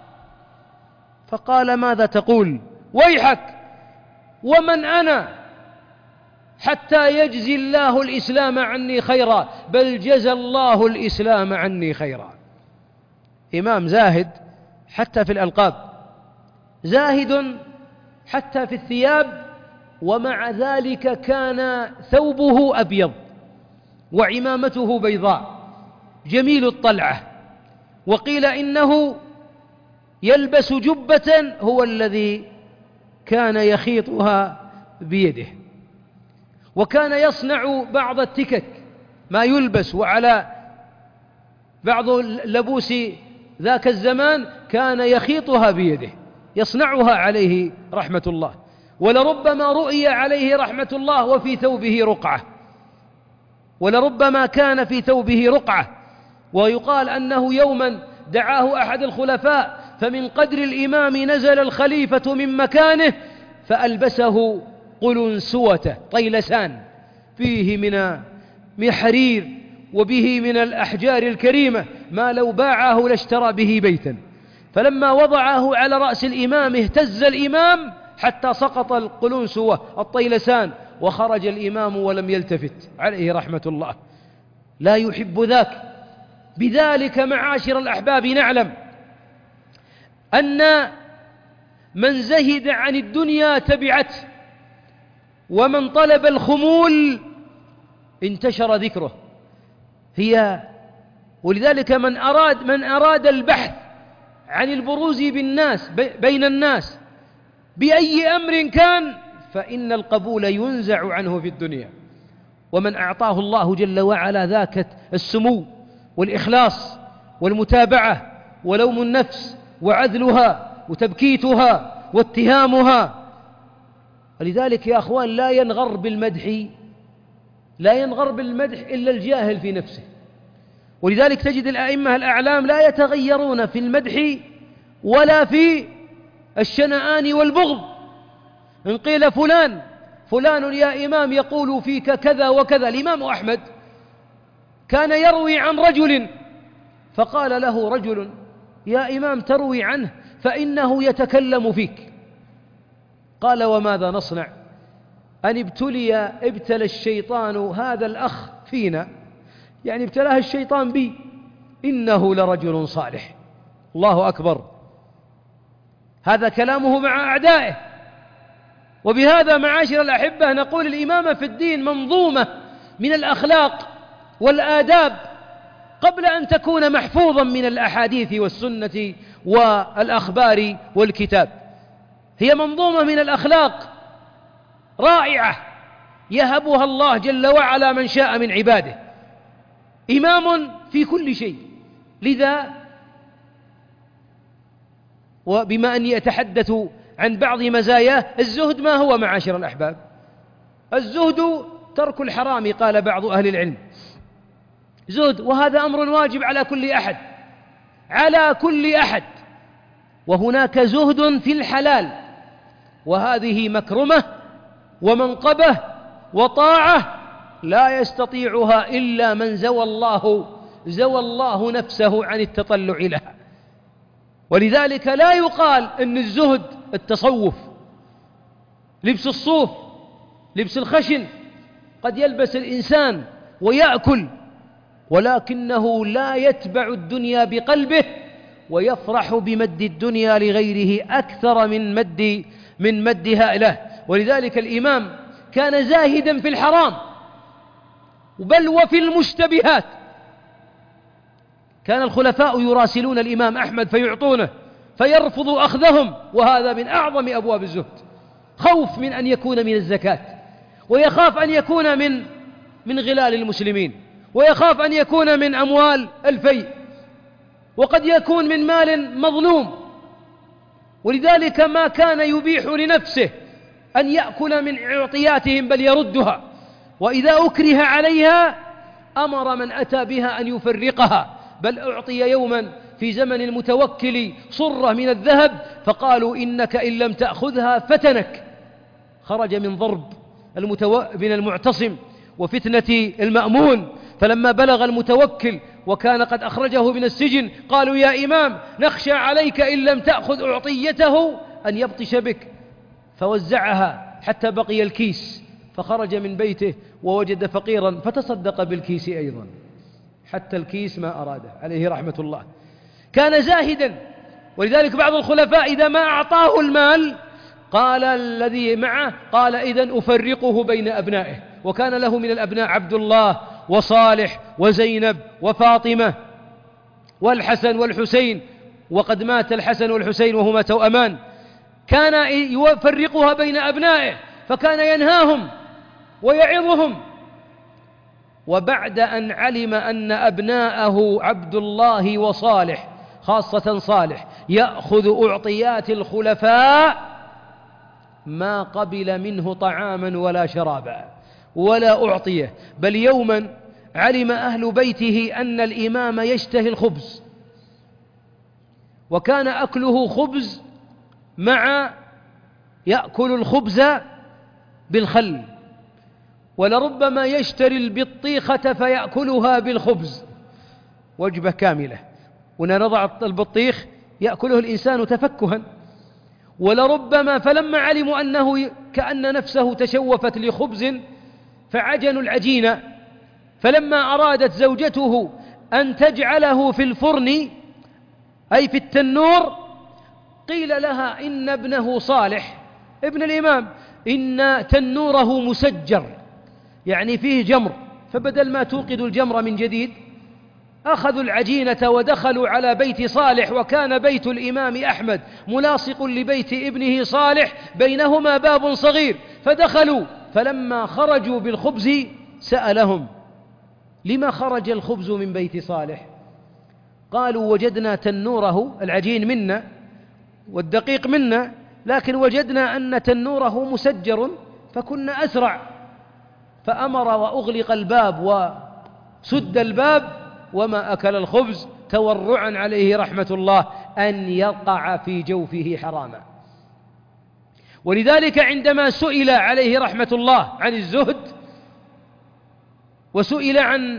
فقال ماذا تقول؟ ويحك، ومن أنا حتى يجزي الله الإسلام عني خيرا، بل جزى الله الإسلام عني خيرا. إمام زاهد حتى في الألقاب، زاهد حتى في الثياب، ومع ذلك كان ثوبه أبيض وعمامته بيضاء جميل الطلعة، وقيل إنه يلبس جبة هو الذي كان يخيطها بيده، وكان يصنع بعض التكك ما يلبس وعلى بعض لبوس ذاك الزمان كان يخيطها بيده يصنعها عليه رحمة الله، ولربما رؤي عليه رحمة الله وفي ثوبه رقعة، ولربما كان في ثوبه رقعة. ويقال أنه يوما دعاه أحد الخلفاء فمن قدر الإمام نزل الخليفة من مكانه فألبسه قلنسوة طيلسان فيه من من حرير وبه من الأحجار الكريمة ما لو باعه لاشترى به بيتا. فلما وضعه على رأس الإمام اهتز الإمام حتى سقط القلنسوة الطيلسان وخرج الإمام ولم يلتفت عليه رحمة الله. لا يحب ذاك. بذلك معاشر الأحباب نعلم أن من زهد عن الدنيا تبعته، ومن طلب الخمول انتشر ذكره. هي ولذلك من أراد من أراد البحث عن البروز بالناس بين الناس بأي أمر كان فإن القبول ينزع عنه في الدنيا. ومن أعطاه الله جل وعلا ذاك السمو والإخلاص والمتابعة ولوم النفس وعذلها وتبكيتها واتهامها. ولذلك يا أخوان لا ينغر بالمدح لا ينغر بالمدح إلا الجاهل في نفسه. ولذلك تجد الأئمة الأعلام لا يتغيرون في المدح ولا في الشنآن والبغض. إن قيل فلان فلان يا إمام يقول فيك كذا وكذا. الإمام أحمد كان يروي عن رجل فقال له رجل يا إمام تروي عنه فإنه يتكلم فيك. قال وماذا نصنع؟ أن ابتلي ابتلى الشيطان هذا الأخ فينا، يعني ابتلاه الشيطان بي، إنه لرجل صالح. الله أكبر. هذا كلامه مع أعدائه. وبهذا معاشر الأحبة نقول الإمامة في الدين منظومة من الأخلاق والآداب قبل أن تكون محفوظا من الأحاديث والسنة والأخبار والكتاب. هي منظومة من الأخلاق رائعة يهبها الله جل وعلا من شاء من عباده. إمام في كل شيء. لذا وبما أني أتحدث عن بعض مزاياه، الزهد ما هو معاشر الأحباب؟ الزهد ترك الحرام قال بعض أهل العلم. زهد، وهذا أمر واجب على كل أحد على كل أحد. وهناك زهد في الحلال، وهذه مكرمة ومنقبة وطاعة لا يستطيعها إلا من زوى الله زوى الله نفسه عن التطلع لها. ولذلك لا يقال إن الزهد التصوف، لبس الصوف، لبس الخشن. قد يلبس الإنسان ويأكل ولكنه لا يتبع الدنيا بقلبه ويفرح بمد الدنيا لغيره أكثر من مد من مدها له. ولذلك الإمام كان زاهدا في الحرام بل وفي المشتبهات. كان الخلفاء يراسلون الإمام أحمد فيعطونه فيرفض أخذهم، وهذا من أعظم أبواب الزهد. خوف من أن يكون من الزكاة، ويخاف أن يكون من من غلال المسلمين، ويخاف أن يكون من أموال الفيء، وقد يكون من مال مظلوم. ولذلك ما كان يبيح لنفسه أن يأكل من عطياتهم بل يردها، وإذا أكره عليها أمر من أتى بها أن يفرقها. بل أعطي يوما في زمن المتوكل صرة من الذهب فقالوا إنك إن لم تأخذها فتنك. خرج من ضرب المتو... من المعتصم وفتنة المأمون. فلما بلغ المتوكل وكان قد أخرجه من السجن قالوا يا إمام نخشى عليك إن لم تأخذ أعطيته أن يبطش بك. فوزعها حتى بقي الكيس، فخرج من بيته ووجد فقيرا فتصدق بالكيس أيضا، حتى الكيس ما أراده عليه رحمة الله. كان زاهدا. ولذلك بعض الخلفاء إذا ما أعطاه المال قال الذي معه قال إذن أفرقه بين أبنائه. وكان له من الأبناء عبد الله وصالح وزينب وفاطمة والحسن والحسين، وقد مات الحسن والحسين وهما توأمان. كان يفرقها بين أبنائه، فكان ينهاهم ويعظهم وبعد أن علم أن أبناءه عبد الله وصالح خاصة صالح يأخذ أعطيات الخلفاء ما قبل منه طعاما ولا شرابا ولا أعطيه، بل يوما علم أهل بيته أن الإمام يشتهي الخبز، وكان أكله خبز مع يأكل الخبز بالخل، ولربما يشتري البطيخة فيأكلها بالخبز، وجبة كاملة، ونضع البطيخ يأكله الإنسان تفكها، ولربما فلما علموا أنه كأن نفسه تشوفت لخبز فعجنوا العجينة، فلما أرادت زوجته أن تجعله في الفرن أي في التنور قيل لها إن ابنه صالح ابن الإمام إن تنوره مسجر يعني فيه جمر، فبدل ما توقد الجمر من جديد أخذوا العجينة ودخلوا على بيت صالح، وكان بيت الإمام أحمد ملاصق لبيت ابنه صالح بينهما باب صغير، فدخلوا فلما خرجوا بالخبز سألهم لما خرج الخبز من بيت صالح؟ قالوا وجدنا تنوره العجين منا والدقيق منا، لكن وجدنا أن تنوره مسجر فكنا أسرع، فأمر وأغلق الباب وسد الباب وما أكل الخبز تورعا عليه رحمة الله أن يقع في جوفه حراما. ولذلك عندما سئل عليه رحمة الله عن الزهد وسئل عن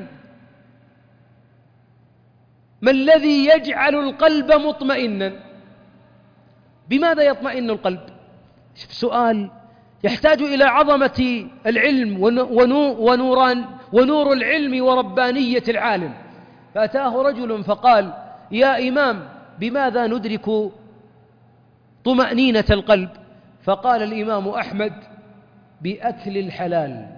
ما الذي يجعل القلب مطمئنا، بماذا يطمئن القلب؟ سؤال يحتاج إلى عظمة العلم ونوران ونور العلم وربانية العالم. فأتاه رجل فقال يا إمام بماذا ندرك طمأنينة القلب؟ فقال الإمام أحمد بأكل الحلال.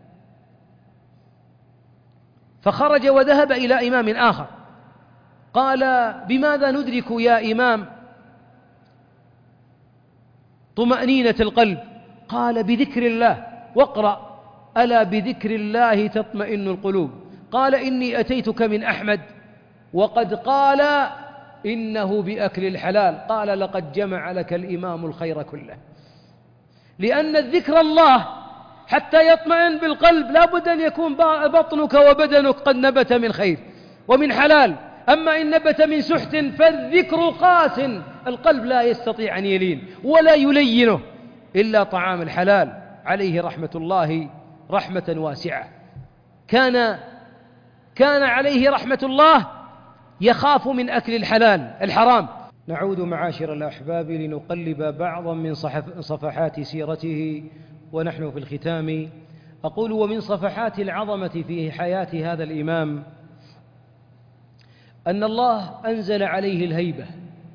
فخرج وذهب إلى إمام آخر قال بماذا ندرك يا إمام طمأنينة القلب؟ قال بذكر الله، واقرأ ألا بذكر الله تطمئن القلوب. قال إني أتيتك من أحمد وقد قال إنه بأكل الحلال. قال لقد جمع لك الإمام الخير كله، لأن الذكر الله حتى يطمئن بالقلب لا بد أن يكون بطنك وبدنك قد نبت من خير ومن حلال. أما إن نبت من سحت فالذكر قاس، القلب لا يستطيع أن يلين ولا يلينه إلا طعام الحلال. عليه رحمة الله رحمة واسعة. كان كان عليه رحمة الله يخاف من أكل الحلال الحرام. نعود معاشر الأحباب لنقلب بعضا من صفحات سيرته ونحن في الختام. أقول ومن صفحات العظمة في حياة هذا الإمام أن الله أنزل عليه الهيبة،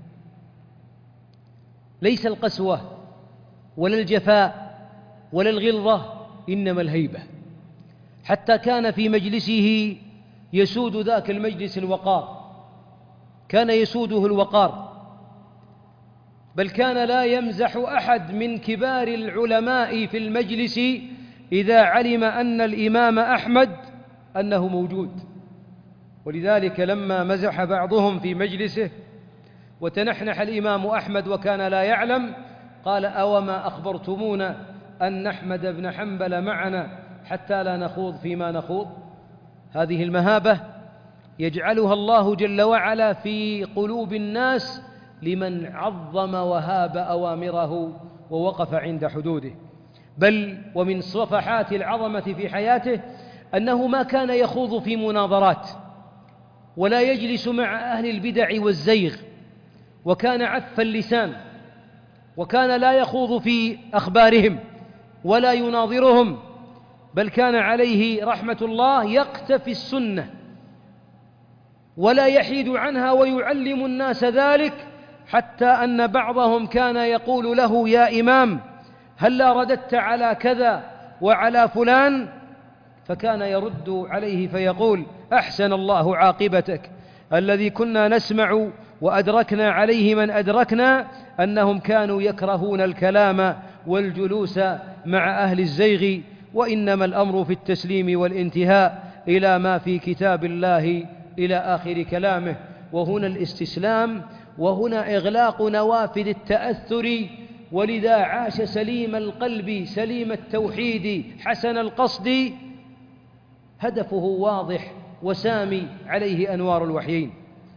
ليس القسوة ولا الجفاء ولا الغلظة، إنما الهيبة. حتى كان في مجلسه يسود ذاك المجلس الوقار، كان يسوده الوقار، بل كان لا يمزح أحد من كبار العلماء في المجلس إذا علم أن الإمام أحمد أنه موجود. ولذلك لما مزح بعضهم في مجلسه وتنحنح الإمام أحمد وكان لا يعلم قال أوما أخبرتمونا أن أحمد بن حنبل معنا حتى لا نخوض فيما نخوض. هذه المهابة يجعلها الله جل وعلا في قلوب الناس لمن عظم وهاب أوامره ووقف عند حدوده. بل ومن صفحات العظمة في حياته أنه ما كان يخوض في مناظرات ولا يجلس مع أهل البدع والزيغ، وكان عف اللسان، وكان لا يخوض في أخبارهم ولا يناظرهم، بل كان عليه رحمة الله يقتفي السنة ولا يحيد عنها ويعلم الناس ذلك، حتى أن بعضهم كان يقول له يا إمام هل لا رددت على كذا وعلى فلان؟ فكان يرد عليه فيقول أحسن الله عاقبتك، الذي كنا نسمع وأدركنا عليه من أدركنا أنهم كانوا يكرهون الكلام والجلوس مع أهل الزيغ، وإنما الأمر في التسليم والانتهاء إلى ما في كتاب الله إلى آخر كلامه. وهنا الاستسلام، وهنا إغلاق نوافذ التأثر. ولذا عاش سليم القلب سليم التوحيد حسن القصد، هدفه واضح وسامي عليه أنوار الوحيين.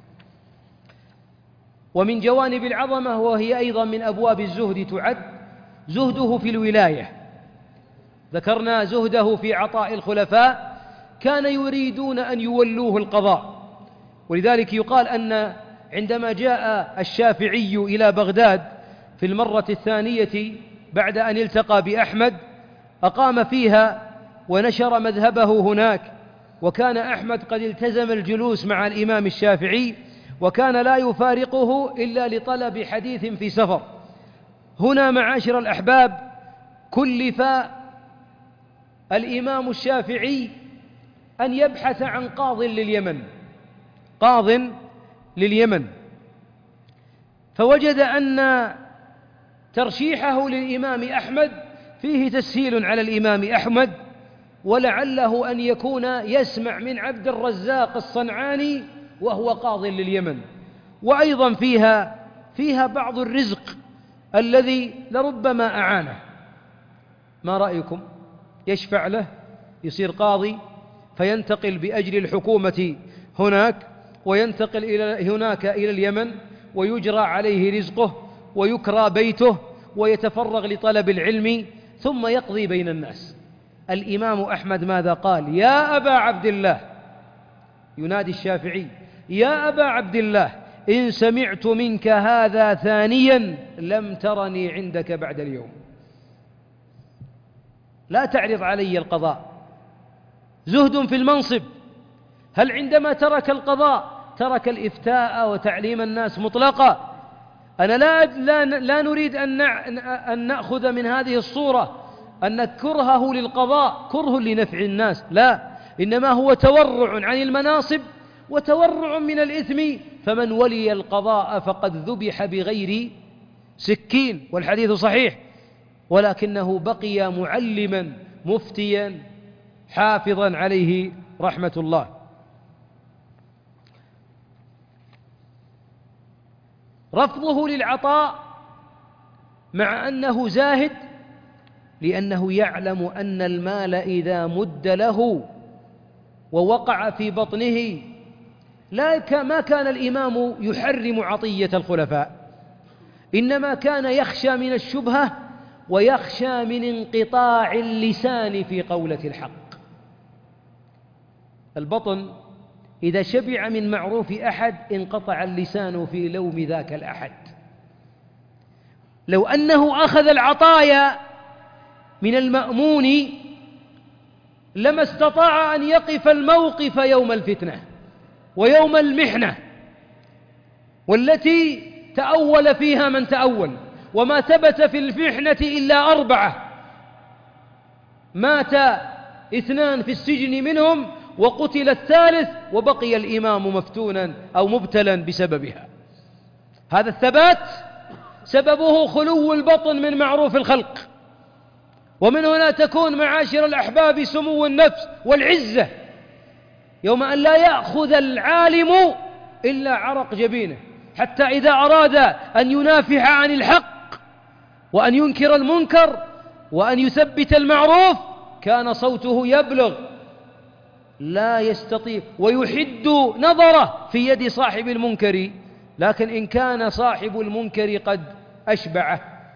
ومن جوانب العظمة، وهي أيضا من أبواب الزهد تعد، زهده في الولاية. ذكرنا زهده في عطاء الخلفاء، كان يريدون أن يولوه القضاء. ولذلك يقال أن عندما جاء الشافعي إلى بغداد في المرة الثانية بعد أن التقى بأحمد، أقام فيها ونشر مذهبه هناك، وكان أحمد قد التزم الجلوس مع الإمام الشافعي، وكان لا يفارقه إلا لطلب حديث في سفر. هنا معاشر الأحباب كلف الإمام الشافعي أن يبحث عن قاض لليمن، قاض لليمن، فوجد أن ترشيحه للإمام أحمد فيه تسهيل على الإمام أحمد، ولعله أن يكون يسمع من عبد الرزاق الصنعاني وهو قاض لليمن، وأيضا فيها فيها بعض الرزق الذي لربما أعانه. ما رأيكم؟ يشفع له يصير قاضي، فينتقل بأجل الحكومة هناك، وينتقل إلى هناك إلى اليمن، ويجرى عليه رزقه، ويكرى بيته، ويتفرغ لطلب العلم، ثم يقضي بين الناس. الإمام أحمد ماذا قال؟ يا أبا عبد الله، ينادي الشافعي: يا أبا عبد الله، إن سمعت منك هذا ثانيا لم ترني عندك بعد اليوم، لا تعرض علي القضاء. زهد في المنصب. هل عندما ترك القضاء ترك الإفتاء وتعليم الناس مطلقا؟ أنا لا, لا, لا نريد أن, أن نأخذ من هذه الصورة أن كرهه للقضاء كره لنفع الناس، لا، إنما هو تورع عن المناصب وتورع من الإثم. فمن ولي القضاء فقد ذبح بغير سكين، والحديث صحيح، ولكنه بقي معلما مفتيا حافظا عليه رحمة الله. رفضه للعطاء مع أنه زاهد، لأنه يعلم أن المال إذا مد له ووقع في بطنه لا ما كان الإمام يحرم عطية الخلفاء، إنما كان يخشى من الشبهة ويخشى من انقطاع اللسان في قولة الحق. البطن إذا شبع من معروف أحد انقطع اللسان في لوم ذاك الأحد. لو أنه أخذ العطايا من المأمون لما استطاع أن يقف الموقف يوم الفتنة ويوم المحنة، والتي تأول فيها من تأول، وما ثبت في المحنة إلا أربعة، مات اثنان في السجن منهم، وقتل الثالث، وبقي الإمام مفتونا أو مبتلا بسببها. هذا الثبات سببه خلو البطن من معروف الخلق. ومن هنا تكون معاشر الأحباب سمو النفس والعزة، يوم أن لا يأخذ العالم إلا عرق جبينه، حتى إذا أراد أن ينافح عن الحق وأن ينكر المنكر وأن يثبت المعروف كان صوته يبلغ لا يستطيع، ويحد نظره في يد صاحب المنكر. لكن إن كان صاحب المنكر قد أشبعه،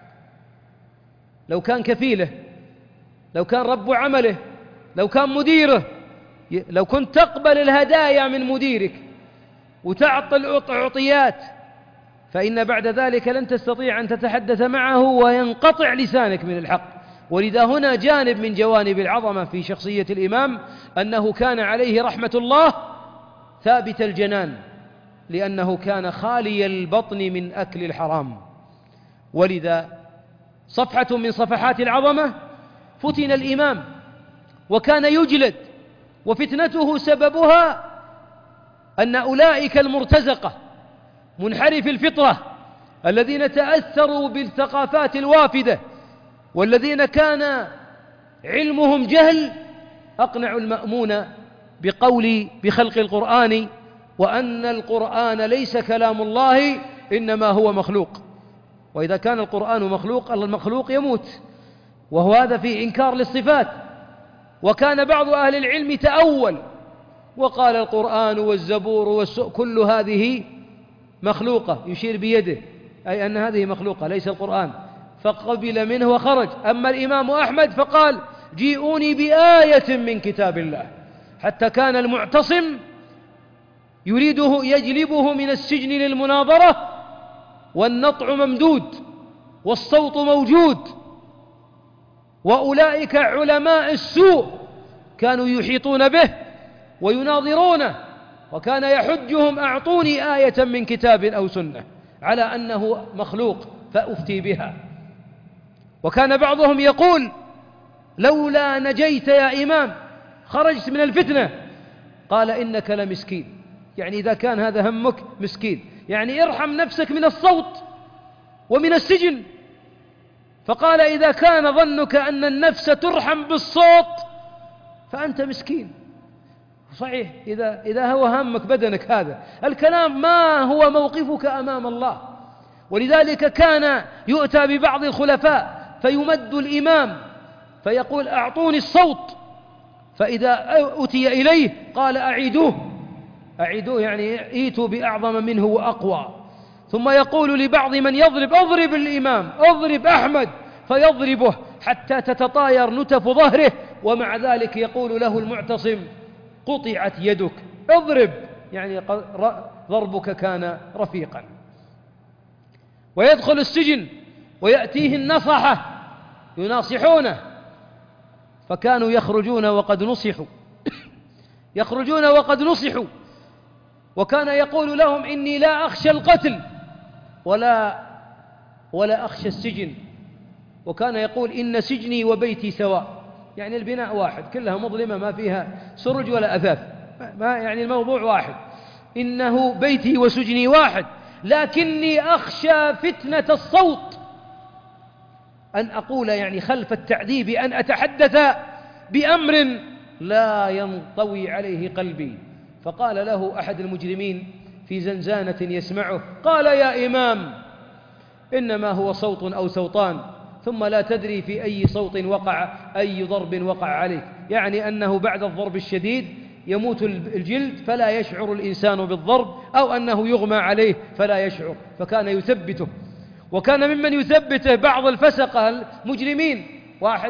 لو كان كفيله، لو كان رب عمله، لو كان مديره، لو كنت تقبل الهدايا من مديرك وتعطي العطيات، فإن بعد ذلك لن تستطيع أن تتحدث معه وينقطع لسانك من الحق. ولذا هنا جانب من جوانب العظمة في شخصية الإمام أنه كان عليه رحمة الله ثابت الجنان، لأنه كان خالي البطن من أكل الحرام. ولذا صفحة من صفحات العظمة فتن الإمام وكان يجلد، وفتنته سببها أن أولئك المرتزقة منحرف الفطرة الذين تأثروا بالثقافات الوافدة والذين كان علمهم جهل أقنعوا المأمون بقول بخلق القرآن، وأن القرآن ليس كلام الله إنما هو مخلوق. وإذا كان القرآن مخلوق، المخلوق يموت، وهو هذا في إنكار للصفات. وكان بعض أهل العلم تأول وقال القرآن والزبور والسؤ كل هذه مخلوقة، يشير بيده أي أن هذه مخلوقة ليس القرآن، فقبل منه وخرج. أما الإمام أحمد فقال جيئوني بآية من كتاب الله، حتى كان المعتصم يريده يجلبه من السجن للمناظرة والنطع ممدود والصوت موجود، وأولئك علماء السوء كانوا يحيطون به ويناظرونه، وكان يحجهم أعطوني آية من كتاب أو سنة على أنه مخلوق فأفتي بها. وكان بعضهم يقول لولا نجيت يا إمام خرجت من الفتنة، قال إنك لمسكين، يعني إذا كان هذا همك مسكين، يعني ارحم نفسك من الصوت ومن السجن. فقال إذا كان ظنك أن النفس ترحم بالصوت فأنت مسكين. صحيح، إذا, إذا هو همك بدنك، هذا الكلام ما هو موقفك أمام الله. ولذلك كان يؤتى ببعض الخلفاء فيمد الإمام فيقول أعطوني الصوت، فإذا أتي إليه قال أعيدوه أعيدوه يعني ايتوا بأعظم منه وأقوى. ثم يقول لبعض من يضرب اضرب الإمام، اضرب أحمد، فيضربه حتى تتطاير نتف ظهره، ومع ذلك يقول له المعتصم قطعت يدك، اضرب، يعني ضربك كان رفيقا. ويدخل السجن ويأتيه النصحة يناصحونه، فكانوا يخرجون وقد نصحوا يخرجون وقد نصحوا وكان يقول لهم إني لا أخشى القتل ولا ولا أخشى السجن. وكان يقول إن سجني وبيتي سواء، يعني البناء واحد، كلها مظلمة ما فيها سرج ولا أثاث، ما يعني الموضوع واحد، إنه بيتي وسجني واحد، لكني أخشى فتنة الصوت، أن أقول يعني خلف التعذيب أن أتحدث بأمر لا ينطوي عليه قلبي. فقال له أحد المجرمين في زنزانة يسمعه، قال يا إمام إنما هو صوت أو صوتان، ثم لا تدري في أي صوت وقع، أي ضرب وقع عليك، يعني أنه بعد الضرب الشديد يموت الجلد فلا يشعر الإنسان بالضرب، أو أنه يغمى عليه فلا يشعر. فكان يثبته. وكان ممن يثبته بعض الفسقة المجرمين، واحد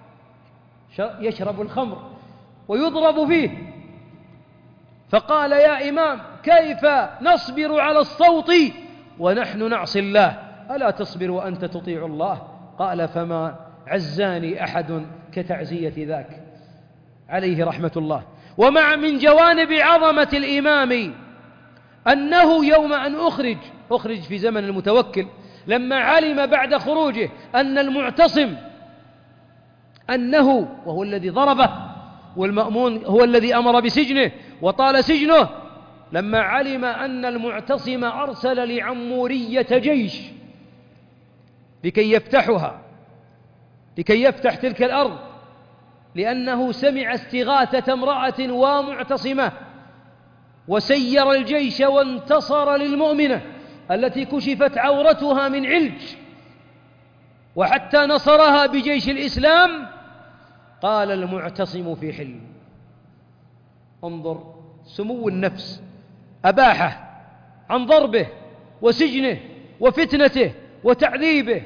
يشرب الخمر ويضرب فيه، فقال يا إمام كيف نصبر على الصوت ونحن نعصي الله، ألا تصبر وأنت تطيع الله؟ قال فما عزاني أحد كتعزية ذاك، عليه رحمة الله. ومع من جوانب عظمة الإمام أنه يوم أن أخرج أخرج في زمن المتوكل، لما علم بعد خروجه أن المعتصم أنه وهو الذي ضربه، والمأمون هو الذي أمر بسجنه وطال سجنه، لما علم أن المعتصم أرسل لعمورية جيش لكي يفتحها لكي يفتح تلك الأرض، لأنه سمع استغاثة امرأة ومعتصمة، وسير الجيش وانتصر للمؤمنة التي كشفت عورتها من علج، وحتى نصرها بجيش الإسلام، قال المعتصم في حلم. انظر سمو النفس، أباحه عن ضربه وسجنه وفتنته وتعذيبه.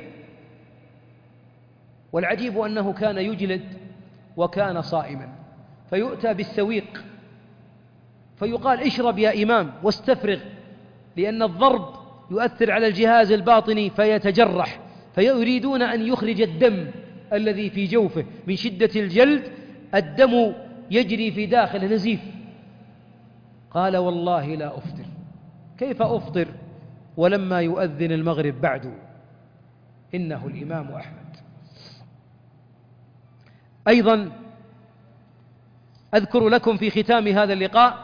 والعجيب أنه كان يجلد وكان صائما، فيؤتى بالسويق فيقال اشرب يا إمام واستفرغ، لأن الضرب يؤثر على الجهاز الباطني فيتجرح، فيريدون أن يخرج الدم الذي في جوفه من شدة الجلد، الدم يجري في داخله نزيف. قال والله لا أفطر. كيف أفطر ولما يؤذن المغرب بعد؟ إنه الإمام أحمد. أيضا أذكر لكم في ختام هذا اللقاء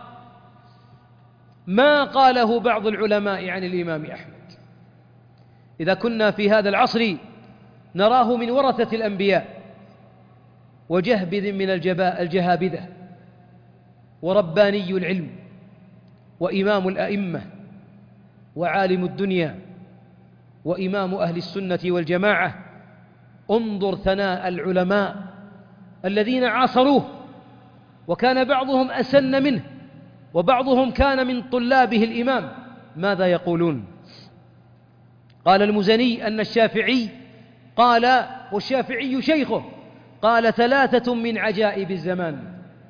ما قاله بعض العلماء عن الإمام أحمد. إذا كنا في هذا العصر نراه من ورثة الأنبياء وجهبذ من الجهابذة، ورباني العلم وإمام الأئمة وعالم الدنيا وإمام أهل السنة والجماعة. انظر ثناء العلماء الذين عاصروه، وكان بعضهم أسن منه وبعضهم كان من طلابه الإمام. ماذا يقولون؟ قال المزني أن الشافعي قال، والشافعي شيخه، قال: ثلاثة من عجائب الزمان: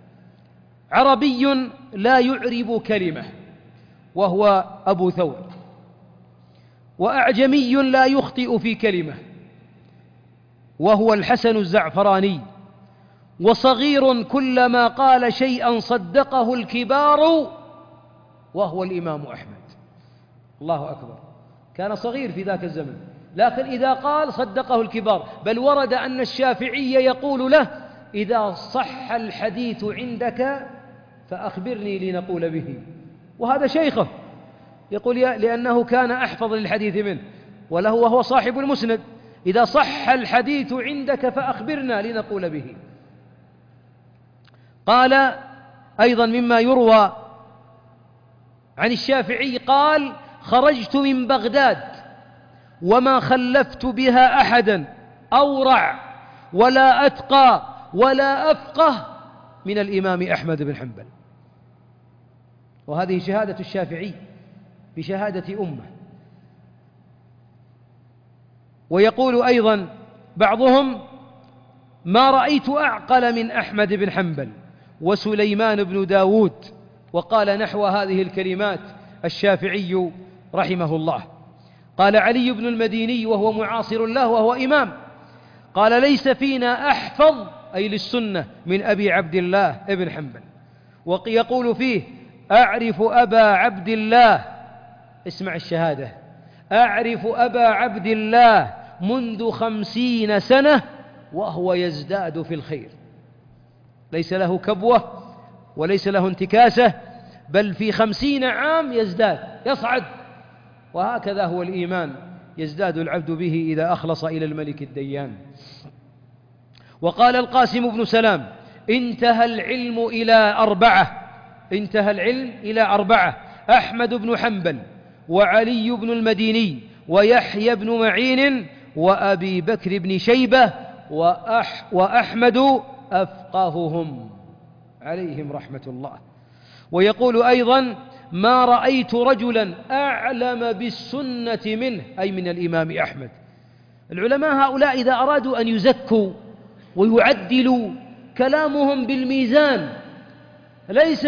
عربي لا يعرب كلمة وهو أبو ثور، وأعجمي لا يخطئ في كلمة وهو الحسن الزعفراني، وصغير كلما قال شيئا صدقه الكبار وهو الإمام أحمد. الله أكبر، كان صغير في ذاك الزمن، لكن إذا قال صدقه الكبار. بل ورد أن الشافعي يقول له: إذا صح الحديث عندك فأخبرني لنقول به. وهذا شيخه يقول لأنه كان أحفظ للحديث منه، وله وهو صاحب المسند: إذا صح الحديث عندك فأخبرنا لنقول به. قال أيضا مما يروى عن الشافعي قال: خرجت من بغداد وما خلفت بها أحدا أورع ولا أتقى ولا أفقه من الإمام أحمد بن حنبل. وهذه شهادة الشافعي بشهادة أمة. ويقول أيضا بعضهم: ما رأيت أعقل من أحمد بن حنبل وسليمان بن داود. وقال نحو هذه الكلمات الشافعي رحمه الله. قال علي بن المديني وهو معاصر له وهو إمام، قال: ليس فينا أحفظ أي للسنة من أبي عبد الله ابن حنبل. ويقول فيه: أعرف أبا عبد الله، اسمع الشهادة، أعرف أبا عبد الله منذ خمسين سنة وهو يزداد في الخير، ليس له كبوة وليس له انتكاسة، بل في خمسين عام يزداد يصعد. وهكذا هو الإيمان، يزداد العبد به إذا أخلص إلى الملك الديان. وقال القاسم بن سلام: انتهى العلم إلى أربعة، انتهى العلم إلى أربعة: أحمد بن حنبل، وعلي بن المديني، ويحيى بن معين، وأبي بكر بن شيبة، وأح وأحمد أفقههم عليهم رحمة الله. ويقول أيضا: ما رأيت رجلا أعلم بالسنة منه، أي من الإمام أحمد. العلماء هؤلاء إذا أرادوا أن يزكوا ويعدلوا كلامهم بالميزان، ليس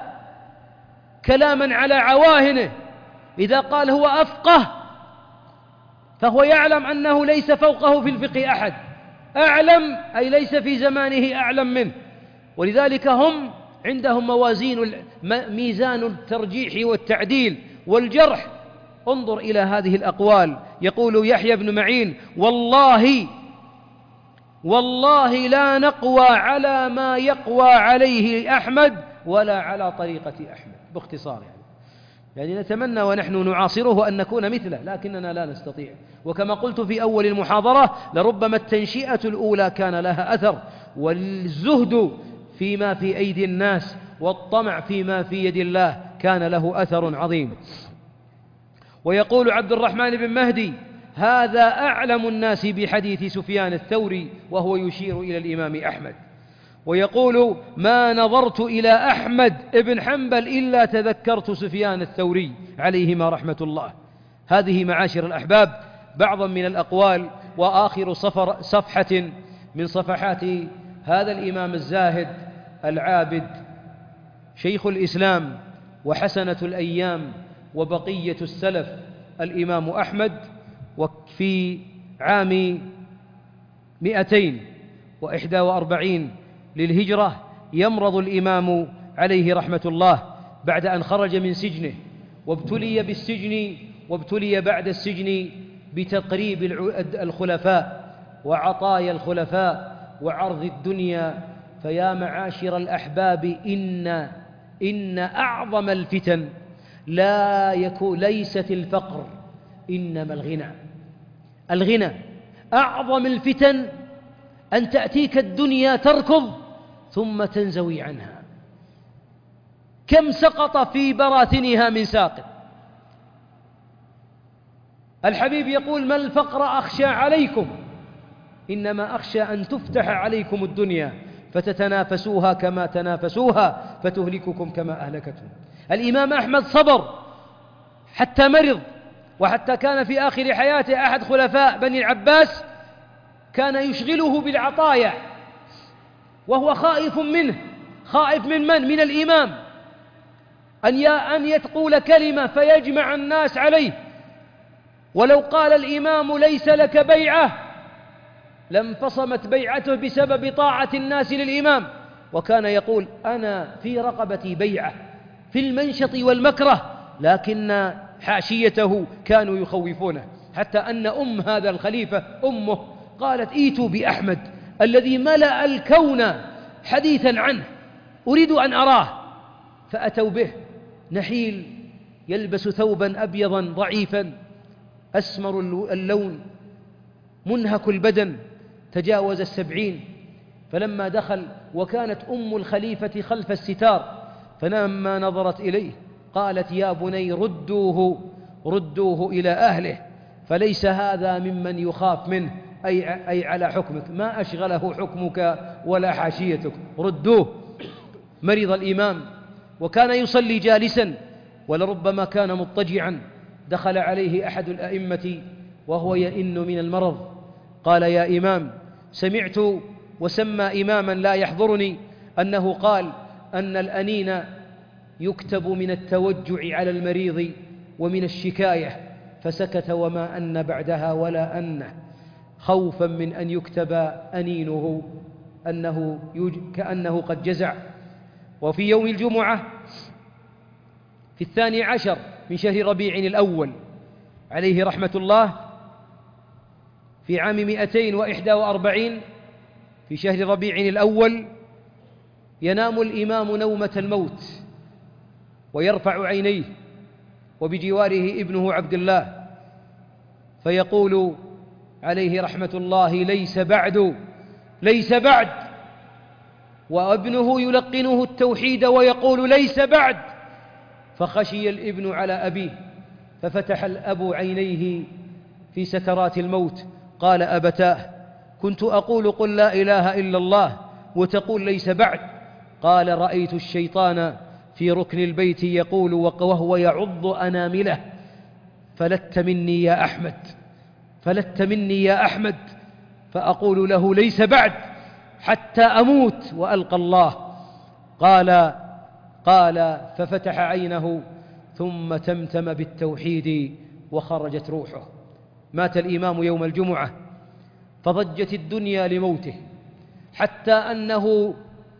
كلاما على عواهنه. إذا قال هو أفقه فهو يعلم أنه ليس فوقه في الفقه أحد، أعلم أي ليس في زمانه أعلم منه. ولذلك هم عندهم موازين، ميزان الترجيح والتعديل والجرح. انظر إلى هذه الأقوال. يقول يحيى بن معين: والله والله لا نقوى على ما يقوى عليه أحمد ولا على طريقة أحمد. باختصار يعني يعني نتمنى ونحن نعاصره أن نكون مثله، لكننا لا نستطيع. وكما قلت في أول المحاضرة: لربما التنشئة الأولى كان لها أثر، والزهد فيما في أيدي الناس والطمع فيما في يد الله كان له أثر عظيم. ويقول عبد الرحمن بن مهدي: هذا أعلم الناس بحديث سفيان الثوري، وهو يشير إلى الإمام أحمد. ويقول: ما نظرت إلى أحمد بن حنبل إلا تذكرت سفيان الثوري عليهما رحمة الله. هذه معاشر الأحباب بعضا من الأقوال. وآخر صفر صفحة من صفحات هذا الإمام الزاهد العابد شيخ الإسلام وحسنة الأيام وبقية السلف الإمام أحمد. وفي عام مئتين وإحدى وأربعين للهجرة يمرض الإمام عليه رحمة الله بعد أن خرج من سجنه، وابتلي بالسجن، وابتلي بعد السجن بتقريب الخلفاء وعطايا الخلفاء وعرض الدنيا. فيا معاشر الأحباب، إن إن أعظم الفتن لا يكون ليست الفقر، إنما الغنى. الغنى أعظم الفتن، أن تأتيك الدنيا تركض ثم تنزوي عنها. كم سقط في براثنها من ساق. الحبيب يقول: ما الفقر أخشى عليكم، إنما أخشى أن تفتح عليكم الدنيا فتتنافسوها كما تنافسوها فتهلككم كما أهلكتهم. الإمام أحمد صبر حتى مرض، وحتى كان في آخر حياته أحد خلفاء بني العباس كان يشغله بالعطايا وهو خائف منه. خائف من من؟ من الإمام، أن أن يتقول كلمة فيجمع الناس عليه، ولو قال الإمام ليس لك بيعة لانفصمت بيعته بسبب طاعة الناس للإمام. وكان يقول: أنا في رقبتي بيعة في المنشط والمكره، لكن حاشيته كانوا يخوفونه. حتى أن أم هذا الخليفة أمه قالت: ايتوا بأحمد الذي ملأ الكون حديثا عنه، أريد أن أراه. فأتوا به، نحيل يلبس ثوبا أبيضا ضعيفا أسمر اللون منهك البدن تجاوز السبعين. فلما دخل وكانت أم الخليفة خلف الستار، فلما نظرت إليه قالت: يا بني ردوه ردوه إلى أهله، فليس هذا ممن يخاف منه، أي, أي على حكمك، ما أشغله حكمك ولا حاشيتك، ردوه. مرض الإمام وكان يصلي جالسا ولربما كان مضطجعا. دخل عليه أحد الأئمة وهو يئن من المرض، قال: يا إمام، سمعت وسمى إماما لا يحضرني أنه قال أن الأنين يكتب من التوجع على المريض ومن الشكاية، فسكت وما أن بعدها ولا أنه، خوفا من أن يكتب أنينه أنه كأنه قد جزع. وفي يوم الجمعة في الثاني عشر من شهر ربيع الأول عليه رحمة الله، في عام مئتين وإحدى وأربعين في شهر ربيع الأول، ينام الإمام نومة الموت ويرفع عينيه، وبجواره ابنه عبد الله، فيقول عليه رحمة الله: ليس بعد ليس بعد، وابنه يلقنه التوحيد ويقول: ليس بعد. فخشي الابن على أبيه، ففتح الأب عينيه في سكرات الموت، قال: أبتاه، كنت أقول قل لا إله إلا الله وتقول ليس بعد. قال: رأيت الشيطان في ركن البيت يقول وهو يعض أنامله: فلت مني يا أحمد، فلت مني يا أحمد. فأقول له: ليس بعد، حتى أموت وألقى الله. قال قال ففتح عينه ثم تمتم بالتوحيد وخرجت روحه. مات الإمام يوم الجمعة، فضجت الدنيا لموته، حتى أنه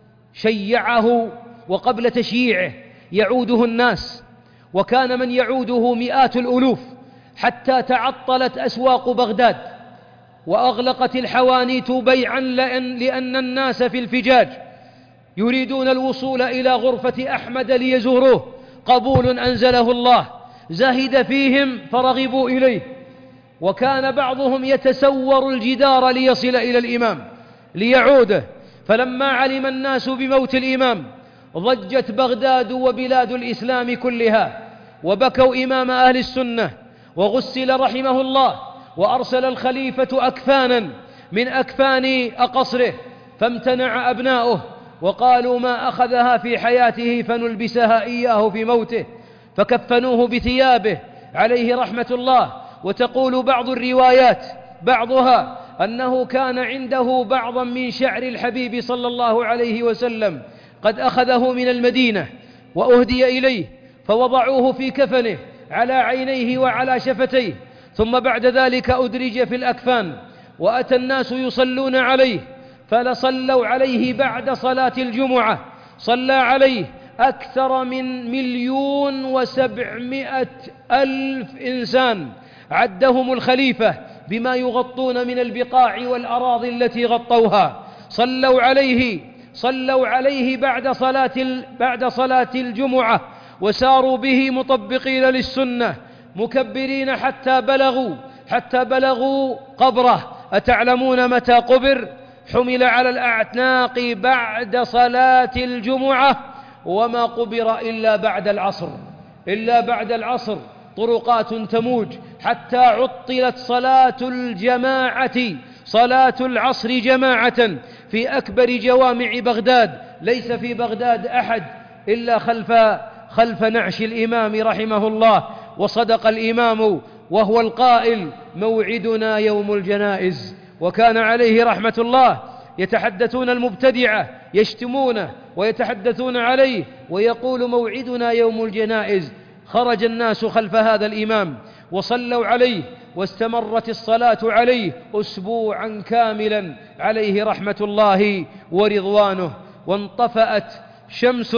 شيعه، وقبل تشييعه يعوده الناس، وكان من يعوده مئات الألوف، حتى تعطلت أسواق بغداد وأغلقت الحوانيت بيعا لأن, لأن الناس في الفجاج يريدون الوصول إلى غرفة أحمد ليزوروه، قبول أنزله الله، زهد فيهم فرغبوا إليه. وكان بعضهم يتسور الجدار ليصل إلى الإمام ليعوده. فلما علم الناس بموت الإمام ضجت بغداد وبلاد الإسلام كلها، وبكوا إمام أهل السنة، وغسل رحمه الله، وأرسل الخليفة أكفانا من أكفان أقصره، فامتنع أبناؤه وقالوا: ما أخذها في حياته فنلبسها إياه في موته، فكفنوه بثيابه عليه رحمة الله. وتقول بعض الروايات بعضها أنه كان عنده بعضا من شعر الحبيب صلى الله عليه وسلم قد أخذه من المدينة وأهدي إليه، فوضعوه في كفنه على عينيه وعلى شفتيه، ثم بعد ذلك أدرج في الأكفان، وأتى الناس يصلون عليه، فلصلوا عليه بعد صلاة الجمعة، صلى عليه أكثر من مليون وسبعمائة ألف إنسان عدهم الخليفة بما يغطون من البقاع والأراضي التي غطوها. صلوا عليه صلوا عليه بعد صلاة بعد صلاة الجمعة، وساروا به مطبقين للسنة مكبرين حتى بلغوا حتى بلغوا قبره. أتعلمون متى قبر؟ حمل على الأعناق بعد صلاة الجمعة، وما قبر إلا بعد العصر إلا بعد العصر طرقات تموج حتى عطلت صلاة الجماعة صلاة العصر جماعة في أكبر جوامع بغداد. ليس في بغداد أحد إلا خلف خلف نعش الإمام رحمه الله. وصدق الإمام وهو القائل: موعدنا يوم الجنائز. وكان عليه رحمة الله يتحدثون المبتدعة يشتمونه ويتحدثون عليه ويقول: موعدنا يوم الجنائز. خرج الناس خلف هذا الإمام وصلوا عليه، واستمرت الصلاة عليه أسبوعا كاملا عليه رحمة الله ورضوانه. وانطفأت شمس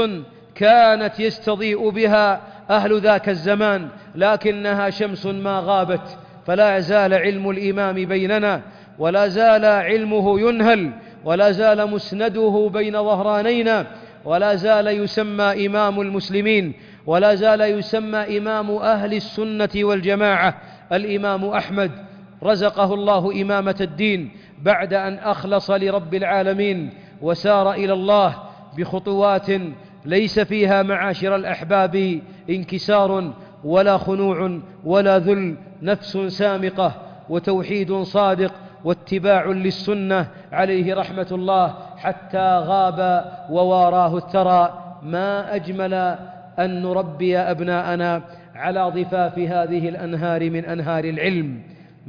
كانت يستضيء بها أهل ذاك الزمان، لكنها شمس ما غابت. فلا زال علم الإمام بيننا، ولا زال علمه ينهل، ولا زال مسنده بين ظهرانينا، ولا زال يسمى إمام المسلمين، ولا زال يسمى إمام أهل السنة والجماعة الإمام أحمد، رزقه الله إمامة الدين بعد أن أخلص لرب العالمين وسار إلى الله بخطوات ليس فيها معاشر الأحباب انكسار ولا خنوع ولا ذل، نفس سامقة وتوحيد صادق واتباع للسنة عليه رحمة الله، حتى غاب وواراه الثرى. ما أجمل أن نربي أبناءنا على ضفاف هذه الأنهار من أنهار العلم،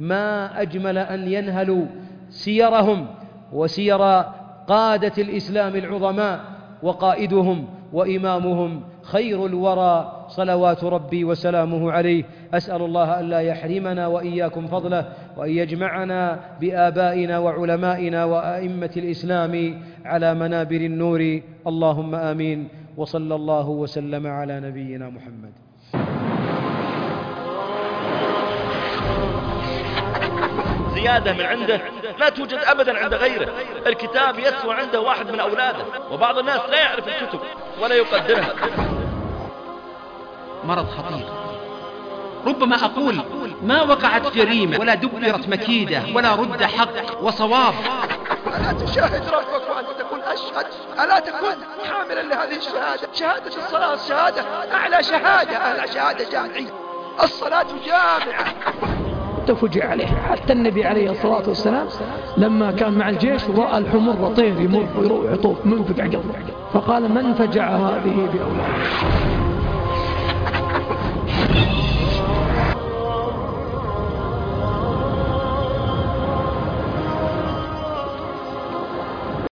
ما أجمل أن ينهلوا سيرهم وسير قادة الإسلام العظماء، وقائدهم وإمامهم خير الورى صلوات ربي وسلامه عليه. أسأل الله ألا يحرمنا وإياكم فضله، وأن يجمعنا بآبائنا وعلمائنا وأئمة الإسلام على منابر النور، اللهم آمين. وصلى الله وسلم على نبينا محمد. زيادة من عنده لا توجد أبدا عند غيره. الكتاب يسوى عنده واحد من أولاده، وبعض الناس لا يعرف الكتب ولا يقدرها. مرض خطير، ربما أقول ما وقعت جريمة ولا دبرت مكيدة ولا رد حق وصواب. ألا تشاهد ربك وأنت تقول أشهد؟ ألا تكون حاملا لهذه الشهادة؟ شهادة الصلاة شهادة أعلى شهادة، أعلى شهادة جامعية. الصلاة جامعة. تفجع عليه. حتى النبي عليه الصلاة والسلام لما كان مع الجيش ورأى الحمر طير يمر ويروح يطوف منفق عقل، فقال: من فجع هذه بأولاده؟